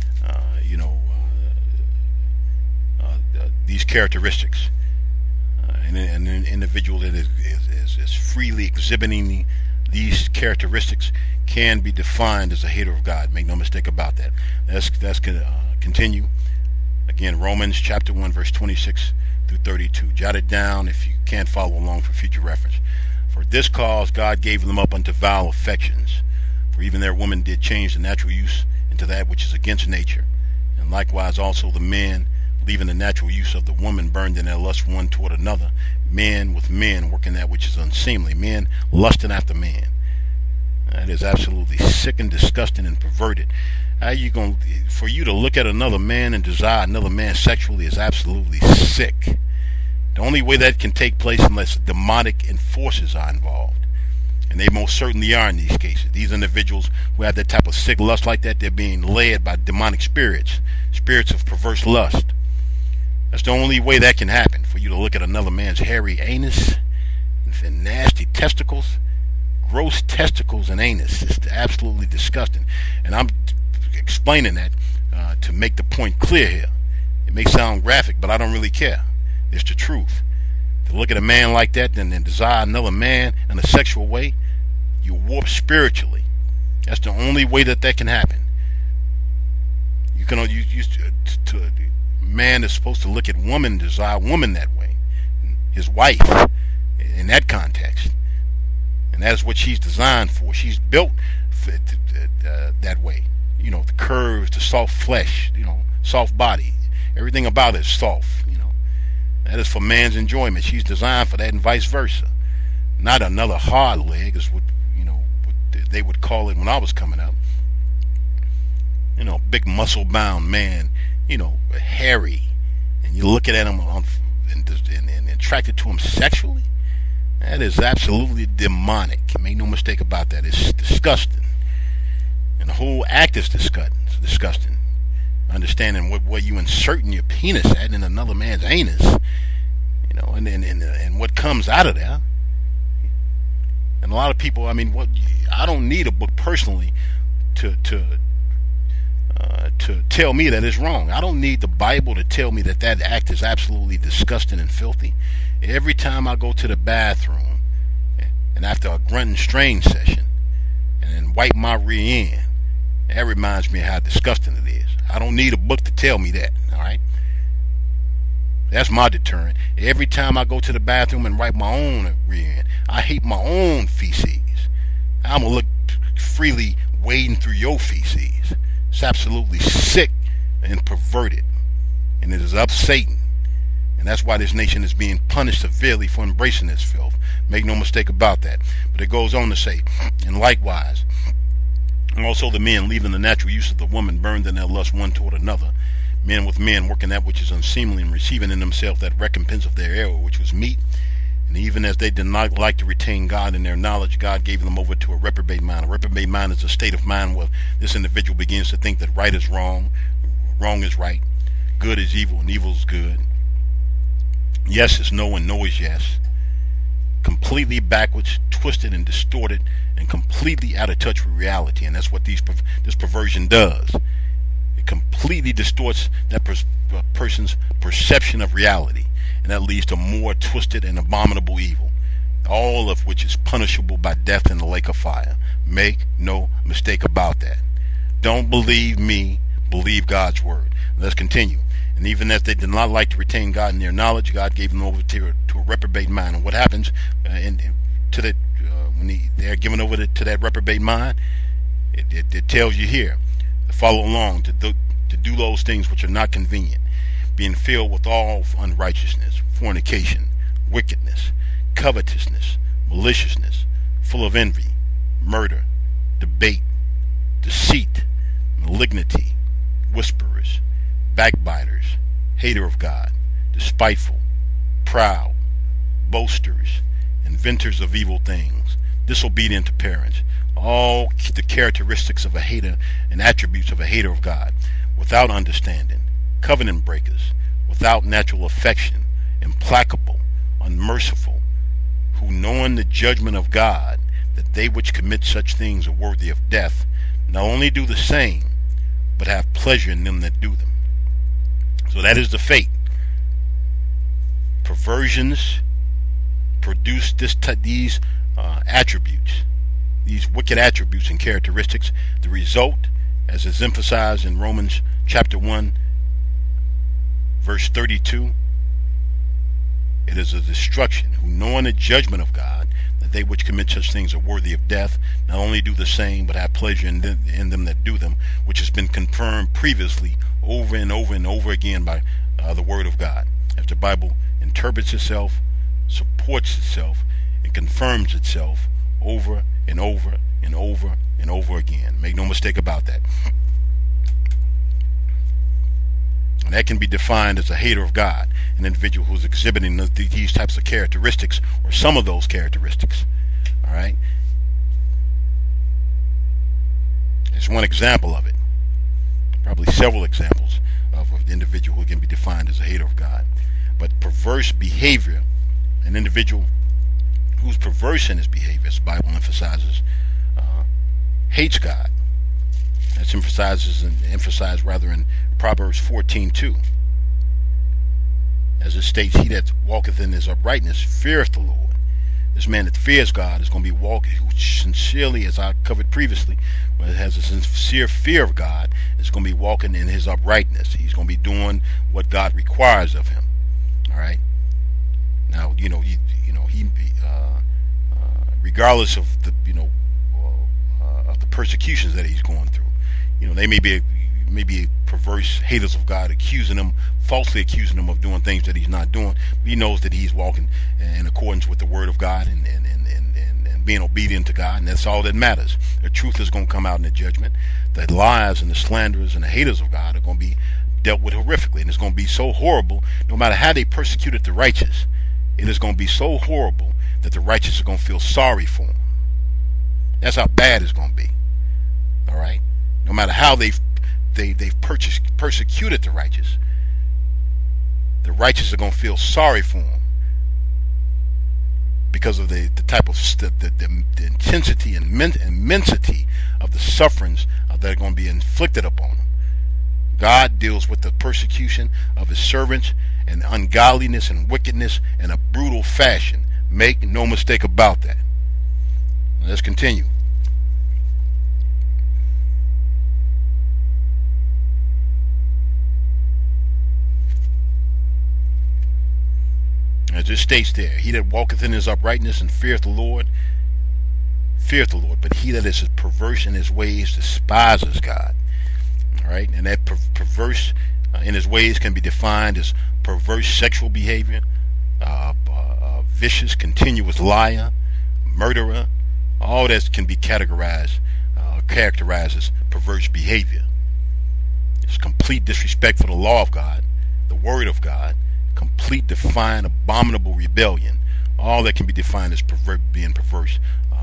These characteristics. An individual that is freely exhibiting these characteristics can be defined as a hater of God. Make no mistake about that. Let's continue. Again, Romans chapter 1, verse 26 through 32. Jot it down if you can't follow along for future reference. For this cause God gave them up unto vile affections. For even their women did change the natural use into that which is against nature. And likewise also the men, leaving the natural use of the woman, burned in their lust one toward another. Men with men working that which is unseemly. Men lusting after men. That is absolutely sick and disgusting and perverted. For you to look at another man and desire another man sexually is absolutely sick. The only way that can take place unless demonic forces are involved. And they most certainly are in these cases. These individuals who have that type of sick lust like that, they're being led by demonic spirits of perverse lust. That's the only way that can happen, for you to look at another man's hairy anus and nasty testicles, gross testicles and anus. It's absolutely disgusting. And I'm explaining that to make the point clear here. It may sound graphic, but I don't really care. It's the truth. To look at a man like that and then desire another man in a sexual way, you warp spiritually. That's the only way that can happen. Man is supposed to look at woman, desire woman that way, his wife, in that context, and that is what she's designed for. She's built for that way. The curves, the soft flesh, soft body, everything about it is soft. That is for man's enjoyment. She's designed for that, and vice versa. Not another hard leg is what they would call it when I was coming up. Big muscle bound man, hairy, and you're looking at him attracted to him sexually, that is absolutely demonic. Make no mistake about that. It's disgusting. And the whole act is disgusting. Understanding what you inserting your penis at in another man's anus, and what comes out of there. And a lot of people, I don't need a book personally to tell me that it's wrong. I don't need the Bible to tell me that act is absolutely disgusting and filthy. Every time I go to the bathroom and after a grunt and strain session and then wipe my rear end, that reminds me of how disgusting it is. I don't need a book to tell me that, all right? That's my deterrent. Every time I go to the bathroom and wipe my own rear end, I hate my own feces. I'm going to look freely wading through your feces. It's absolutely sick and perverted, and it is of Satan. And that's why this nation is being punished severely for embracing this filth. Make no mistake about that. But it goes on to say, and likewise, and also the men, leaving the natural use of the woman, burned in their lust one toward another. Men with men, working that which is unseemly, and receiving in themselves that recompense of their error, which was meat. And even as they did not like to retain God in their knowledge, God gave them over to a reprobate mind. A reprobate mind is a state of mind where this individual begins to think that right is wrong, wrong is right, good is evil, and evil is good. Yes is no, and no is yes. Completely backwards, twisted, and distorted, and completely out of touch with reality. And that's what this perversion does. It completely distorts that person's perception of reality, and that leads to more twisted and abominable evil, all of which is punishable by death in the lake of fire. Make no mistake about that. Don't believe me, believe God's word. Let's continue. And even as they did not like to retain God in their knowledge, God gave them over to a reprobate mind. And what happens when they're given over to that reprobate mind? It tells you here to follow along, to do those things which are not convenient, being filled with all unrighteousness, fornication, wickedness, covetousness, maliciousness, full of envy, murder, debate, deceit, malignity, whisperers, backbiters, hater of God, despiteful, proud, boasters, inventors of evil things, disobedient to parents, all the characteristics of a hater and attributes of a hater of God, without understanding, covenant breakers, without natural affection, implacable, unmerciful, who knowing the judgment of God, that they which commit such things are worthy of death, not only do the same, but have pleasure in them that do them. So that is the fate. Perversions produce these attributes, these wicked attributes and characteristics. The result, as is emphasized in Romans chapter 1, verse 32, it is a destruction, who knowing the judgment of God, that they which commit such things are worthy of death, not only do the same, but have pleasure in them that do them, which has been confirmed previously over and over and over again by the Word of God. As the Bible interprets itself, supports itself, it confirms itself over and over and over and over again. Make no mistake about that. And that can be defined as a hater of God, an individual who's exhibiting these types of characteristics, or some of those characteristics. All right? It's one example of it. Probably several examples of an individual who can be defined as a hater of God. But perverse behavior, an individual who's perverse in his behavior, as the Bible emphasizes, hates God. That's emphasized in Proverbs 14:2. As it states, he that walketh in his uprightness feareth the Lord. This man that fears God is going to be walking, who sincerely, as I covered previously, has a sincere fear of God, is going to be walking in his uprightness. He's going to be doing what God requires of him. All right. Now, regardless of the of the persecutions that he's going through, they may be perverse haters of God, falsely accusing him of doing things that he's not doing. But he knows that he's walking in accordance with the Word of God and being obedient to God, and that's all that matters. The truth is going to come out in the judgment. The lies and the slanderers and the haters of God are going to be dealt with horrifically, and it's going to be so horrible. No matter how they persecuted the righteous, it is going to be so horrible that the righteous are going to feel sorry for him. That's how bad it's going to be. All right? No matter how they've persecuted the righteous are going to feel sorry for him because of the type of the intensity and immensity of the sufferings that are going to be inflicted upon them. God deals with the persecution of his servants and ungodliness and wickedness in a brutal fashion. Make no mistake about that. Let's continue. As it states there, he that walketh in his uprightness and feareth the Lord, but he that is perverse in his ways despises God. All right, and that perverse in his ways can be defined as perverse sexual behavior, vicious, continuous liar, murderer. All that can be characterized as perverse behavior. It's complete disrespect for the law of God, the word of God, complete, defined, abominable rebellion. All that can be defined as being perverse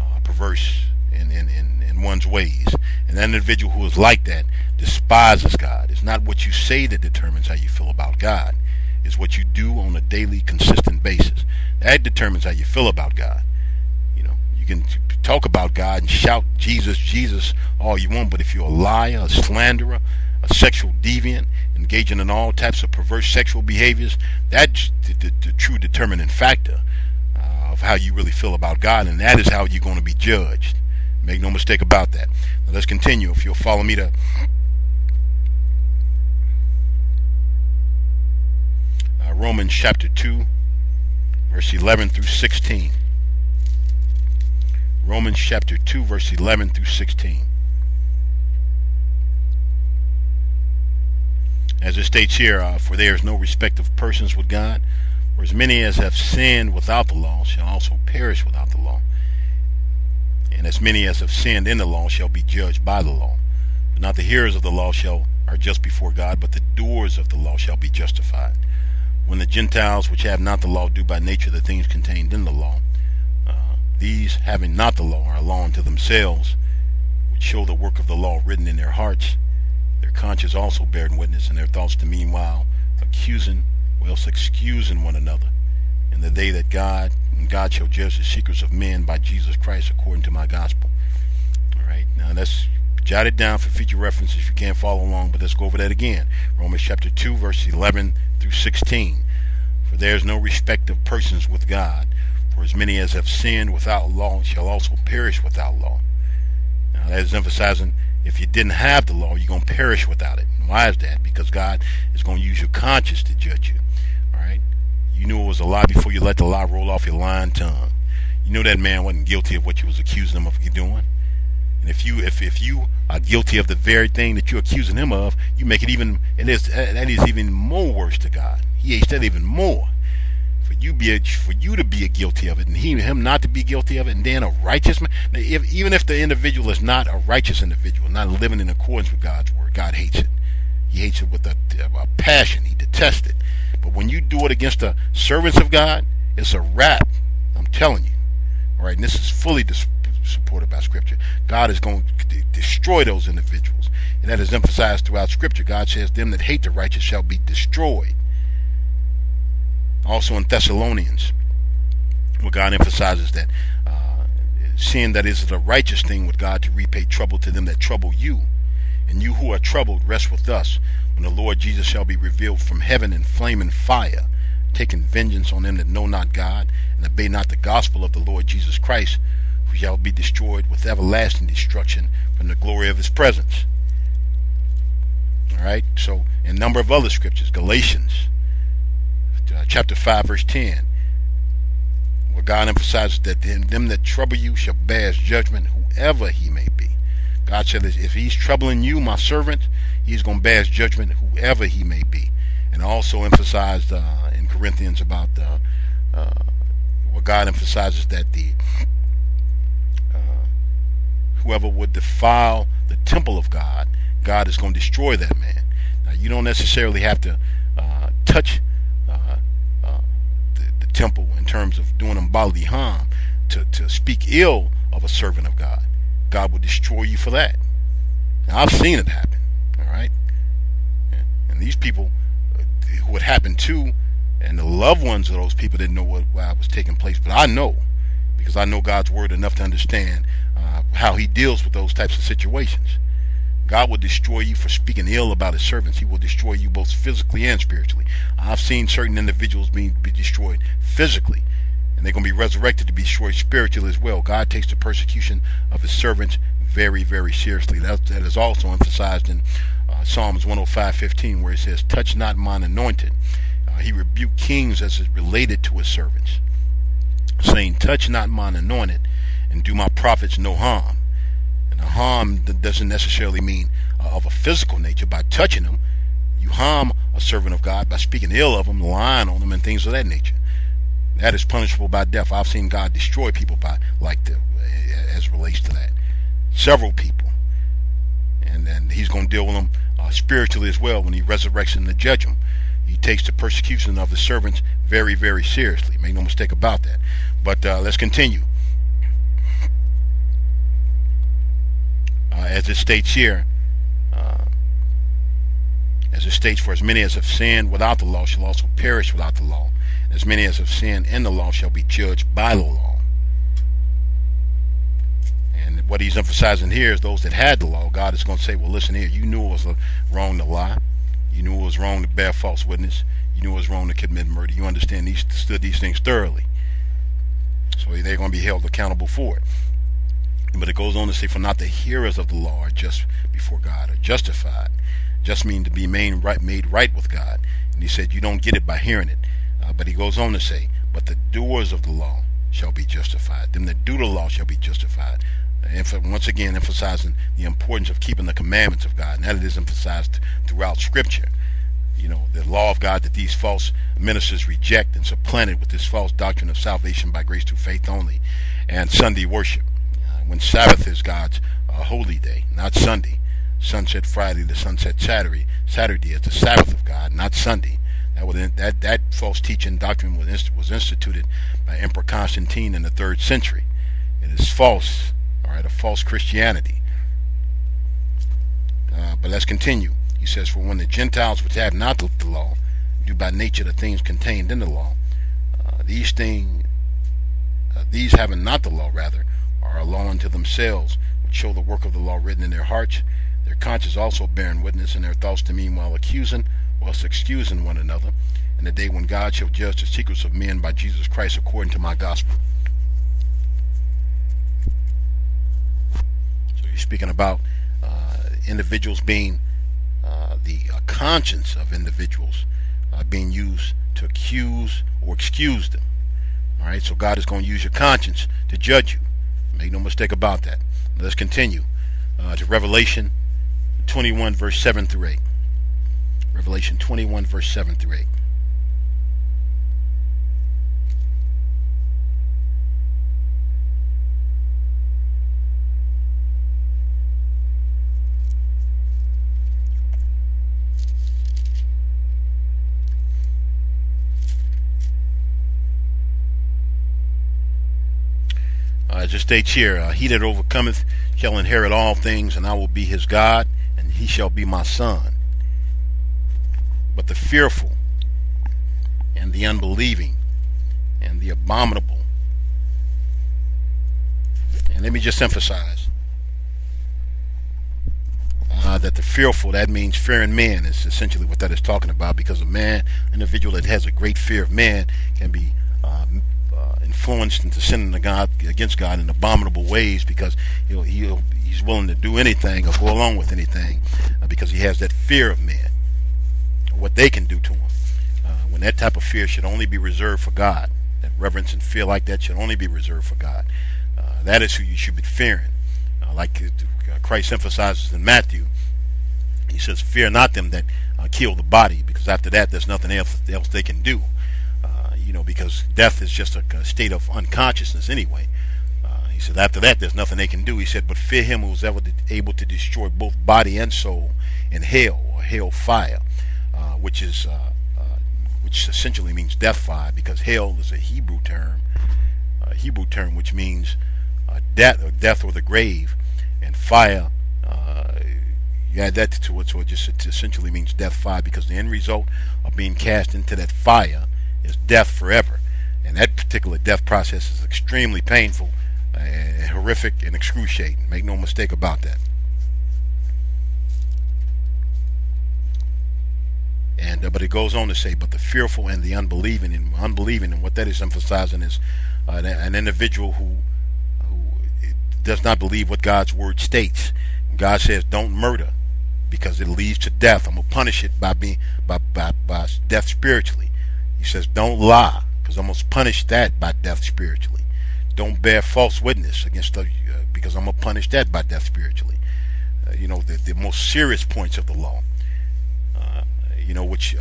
in one's ways. And that individual who is like that despises God. It's not what you say that determines how you feel about God. It's what you do on a daily, consistent basis. That determines how you feel about God. You can talk about God and shout Jesus, Jesus all you want, but if you're a liar, a slanderer, a sexual deviant, engaging in all types of perverse sexual behaviors, that's the true determining factor of how you really feel about God, and that is how you're going to be judged. Make no mistake about that. Now let's continue. If you'll follow me to Romans chapter 2, verse 11 through 16. Romans chapter 2, verse 11 through 16. As it states here, for there is no respect of persons with God, for as many as have sinned without the law shall also perish without the law. And as many as have sinned in the law shall be judged by the law. But not the hearers of the law are just before God, but the doers of the law shall be justified. When the Gentiles which have not the law do by nature the things contained in the law, these having not the law are a law unto themselves, which show the work of the law written in their hearts, their conscience also bearing witness, and their thoughts the meanwhile accusing, whilst excusing one another. And the day that when God shall judge the secrets of men by Jesus Christ according to my gospel. All right, now let's jot it down for future reference if you can't follow along, but let's go over that again. Romans chapter 2, verse 11 through 16. For there is no respect of persons with God, for as many as have sinned without law shall also perish without law. Now that is emphasizing if you didn't have the law, you're going to perish without it. And why is that? Because God is going to use your conscience to judge you. All right? You knew it was a lie before you let the lie roll off your lying tongue. You know that man wasn't guilty of what you was accusing him of doing. And if you are guilty of the very thing that you're accusing him of, you make it even, that is even more worse to God. He hates that even more. For you to be guilty of it, and him not to be guilty of it, and then a righteous man. Even if the individual is not a righteous individual, not living in accordance with God's word, God hates it. He hates it with a passion. He detests it. But when you do it against the servants of God, it's a wrap. I'm telling you. All right, and this is fully supported by Scripture. God is going to destroy those individuals, and that is emphasized throughout Scripture. God says, "Them that hate the righteous shall be destroyed." Also in Thessalonians, where God emphasizes that seeing that it is a righteous thing with God to repay trouble to them that trouble you, and you who are troubled rest with us when the Lord Jesus shall be revealed from heaven in flaming fire, taking vengeance on them that know not God and obey not the gospel of the Lord Jesus Christ, who shall be destroyed with everlasting destruction from the glory of his presence. All right, so in a number of other scriptures, Galatians chapter 5 verse 10, where God emphasizes that them that trouble you shall bear his judgment, whoever he may be. God said that if he's troubling you, my servant, he's going to bear his judgment, whoever he may be. And also emphasized in Corinthians about where God emphasizes that whoever would defile the temple of God, God is going to destroy that man. Now you don't necessarily have to touch temple in terms of doing them bodily harm, to speak ill of a servant of God, God will destroy you for that. Now, I've seen it happen. All right, and these people who it happened to, and the loved ones of those people didn't know what was taking place, but I know, because I know God's word enough to understand how he deals with those types of situations. God will destroy you for speaking ill about his servants. He will destroy you both physically and spiritually. I've seen certain individuals be destroyed physically, and they're going to be resurrected to be destroyed spiritually as well. God takes the persecution of his servants very, very seriously. That is also emphasized in Psalms 105:15, where it says, touch not mine anointed. He rebuked kings as it related to his servants, saying, touch not mine anointed, and do my prophets no harm. And a harm doesn't necessarily mean of a physical nature. By touching them, you harm a servant of God by speaking ill of them, lying on them, and things of that nature. That is punishable by death. I've seen God destroy people as it relates to that. Several people. And then he's going to deal with them spiritually as well when he resurrects them to judge them. He takes the persecution of his servants very, very seriously. Make no mistake about that. But let's continue. As it states here, for as many as have sinned without the law shall also perish without the law. As many as have sinned in the law shall be judged by the law. And what he's emphasizing here is those that had the law. God is going to say, well, listen here, you knew it was wrong to lie. You knew it was wrong to bear false witness. You knew it was wrong to commit murder. You understand these things thoroughly. So they're going to be held accountable for it. But it goes on to say, for not the hearers of the law are just before God, are justified. Just mean to be made right with God. And he said, you don't get it by hearing it. But he goes on to say, but the doers of the law shall be justified. Them that do the law shall be justified. And once again, emphasizing the importance of keeping the commandments of God. And that is emphasized throughout Scripture. You know, the law of God that these false ministers reject and supplant it with this false doctrine of salvation by grace through faith only, and Sunday worship. When Sabbath is God's holy day, not Sunday. Sunset Friday to sunset Saturday is the Sabbath of God, not Sunday. That false teaching doctrine was instituted by Emperor Constantine in the 3rd century. It is false, all right, a false Christianity. But let's continue. He says, for when the Gentiles which have not the law do by nature the things contained in the law, these having not the law rather, are a law unto themselves, which show the work of the law written in their hearts, their conscience also bearing witness, and their thoughts to meanwhile accusing, whilst excusing one another, in the day when God shall judge the secrets of men by Jesus Christ according to my gospel. So he's speaking about individuals being the conscience of individuals being used to accuse or excuse them. All right, so God is going to use your conscience to judge you. Make no mistake about that. Let's continue to Revelation 21, verse 7 through 8. Revelation 21, verse 7 through 8. As it states here, he that overcometh shall inherit all things, and I will be his God, and he shall be my son. But the fearful, and the unbelieving, and the abominable, and let me just emphasize that the fearful, that means fearing man, is essentially what that is talking about, because an individual that has a great fear of man can be influenced into sinning against God in abominable ways, because he's willing to do anything or go along with anything because he has that fear of man, or what they can do to him. When that type of fear should only be reserved for God, that reverence and fear like that should only be reserved for God. That is who you should be fearing. Like Christ emphasizes in Matthew, he says, fear not them that kill the body, because after that there's nothing else they can do. Because death is just a state of unconsciousness anyway. He said after that there's nothing they can do. He said, but fear him who is able to destroy both body and soul in hell, or hell fire, which is which essentially means death fire, because hell is a Hebrew term which means death or the grave, and fire. You add that to it, so it just essentially means death fire, because the end result of being cast into that fire is death forever. And that particular death process is extremely painful, horrific, and excruciating. Make no mistake about that. And but it goes on to say, but the fearful and the unbelieving, and what that is emphasizing is an individual who does not believe what God's word states. God says, don't murder, because it leads to death. I'm gonna punish it by death spiritually. He says, don't lie, because I'm gonna punish that by death spiritually. Don't bear false witness against because I'm gonna punish that by death spiritually. The most serious points of the law, which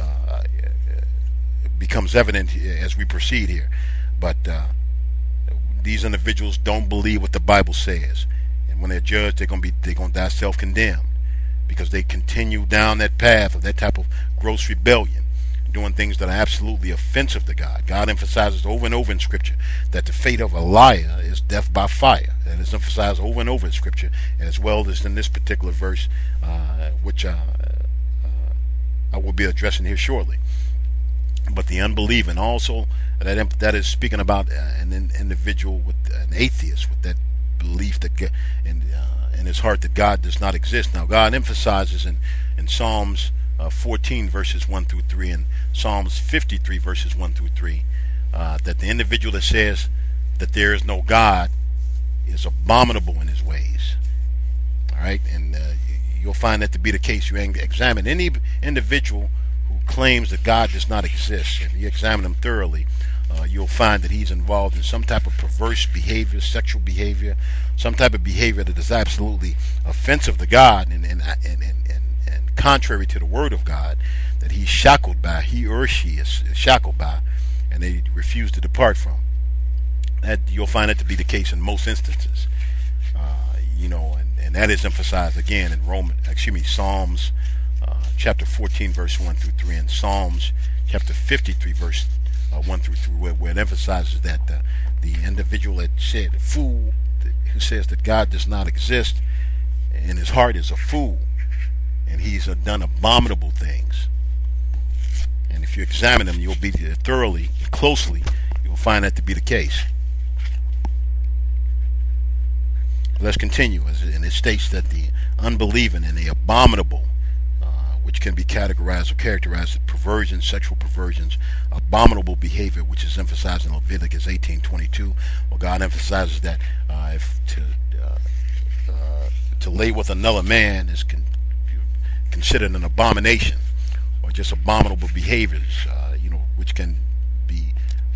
becomes evident as we proceed here. But these individuals don't believe what the Bible says, and when they're judged, they're gonna die self-condemned, because they continue down that path of that type of gross rebellion, doing things that are absolutely offensive to God. God emphasizes over and over in Scripture that the fate of a liar is death by fire. That is emphasized over and over in Scripture, as well as in this particular verse, which I will be addressing here shortly. But the unbelieving also, that is speaking about an individual, with an atheist, with that belief that in his heart that God does not exist. Now, God emphasizes in Psalms 14 verses 1 through 3 and Psalms 53 verses 1 through 3 that the individual that says that there is no God is abominable in his ways. All right, and you'll find that to be the case. You examine any individual who claims that God does not exist, and you examine him thoroughly, you'll find that he's involved in some type of perverse behavior, sexual behavior, some type of behavior that is absolutely offensive to God and contrary to the Word of God, that he's shackled by, he or she is shackled by, and they refuse to depart from. That you'll find it to be the case in most instances, and that is emphasized again in Psalms chapter 14 verse 1 through 3, and Psalms chapter 53 verse 1 through 3, where it emphasizes that the individual that said, fool, who says that God does not exist in his heart, is a fool, and he's done abominable things. And if you examine them, you'll be thoroughly and closely, you'll find that to be the case. Let's continue, and it states that the unbelieving and the abominable, which can be categorized or characterized as perversions, sexual perversions, abominable behavior, which is emphasized in Leviticus 18:22. Well, God emphasizes that if to lay with another man is considered an abomination, or just abominable behaviors, which can be,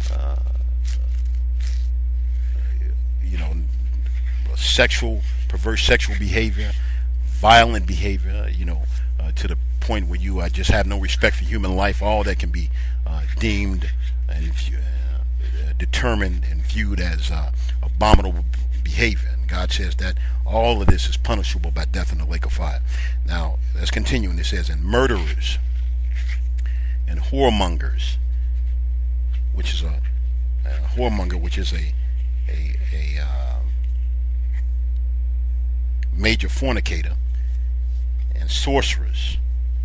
perverse sexual behavior, violent behavior, to the point where you just have no respect for human life. All that can be deemed and determined and viewed as abominable behavior. And God says that all of this is punishable by death in the lake of fire. Now, let's continue. And it says, and murderers and whoremongers, which is a whoremonger, which is a major fornicator, and sorcerers,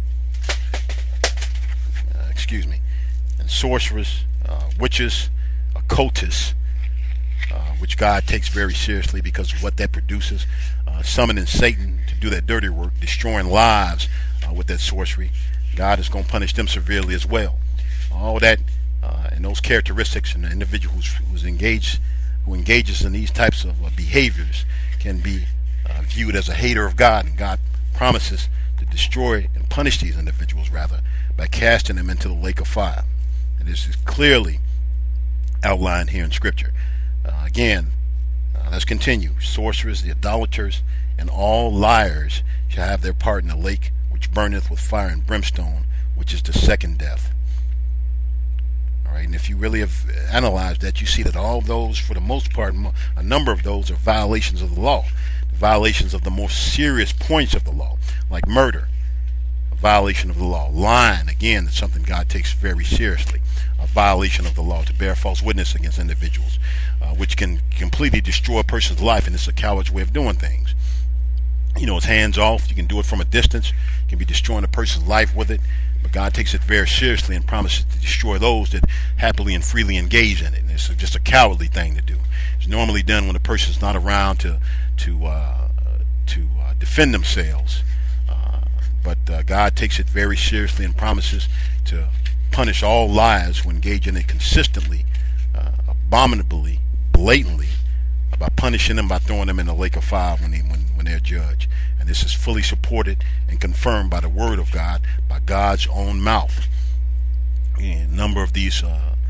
witches, occultists, which God takes very seriously because of what that produces, summoning Satan to do that dirty work, destroying lives with that sorcery. God is going to punish them severely as well. All that and those characteristics in the individual who engages in these types of behaviors can be viewed as a hater of God, and God promises to destroy and punish these individuals by casting them into the lake of fire. And this is clearly outlined here in Scripture. Let's continue. Sorcerers, the idolaters, and all liars shall have their part in the lake which burneth with fire and brimstone, which is the second death. All right, and if you really have analyzed that, you see that all those, for the most part, a number of those are violations of the law, violations of the most serious points of the law, like murder, violation of the law. Lying, again, is something God takes very seriously. A violation of the law, to bear false witness against individuals, which can completely destroy a person's life, and it's a coward's way of doing things. It's hands off. You can do it from a distance. You can be destroying a person's life with it. But God takes it very seriously and promises to destroy those that happily and freely engage in it. And it's just a cowardly thing to do. It's normally done when a person's not around to defend themselves. But God takes it very seriously and promises to punish all liars who engage in it consistently, abominably, blatantly, by punishing them by throwing them in the lake of fire when they're judged. And this is fully supported and confirmed by the Word of God, by God's own mouth. And a number of these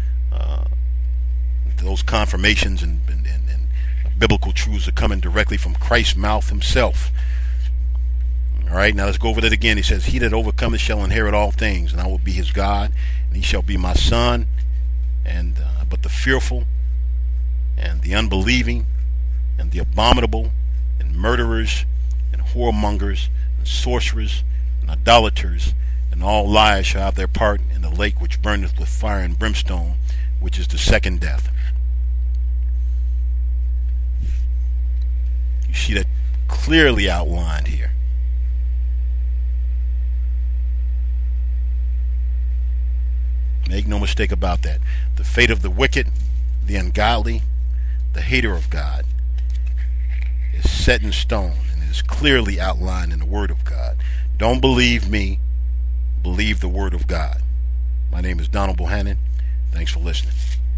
those confirmations and biblical truths are coming directly from Christ's mouth himself. All right, now let's go over that again. He says, "He that overcometh shall inherit all things, and I will be his God, and he shall be my son. And but the fearful and the unbelieving and the abominable and murderers and whoremongers and sorcerers and idolaters and all liars shall have their part in the lake which burneth with fire and brimstone, which is the second death." You see that clearly outlined here. Make no mistake about that. The fate of the wicked, the ungodly, the hater of God is set in stone and is clearly outlined in the Word of God. Don't believe me, believe the Word of God. My name is Donald Bohannon. Thanks for listening.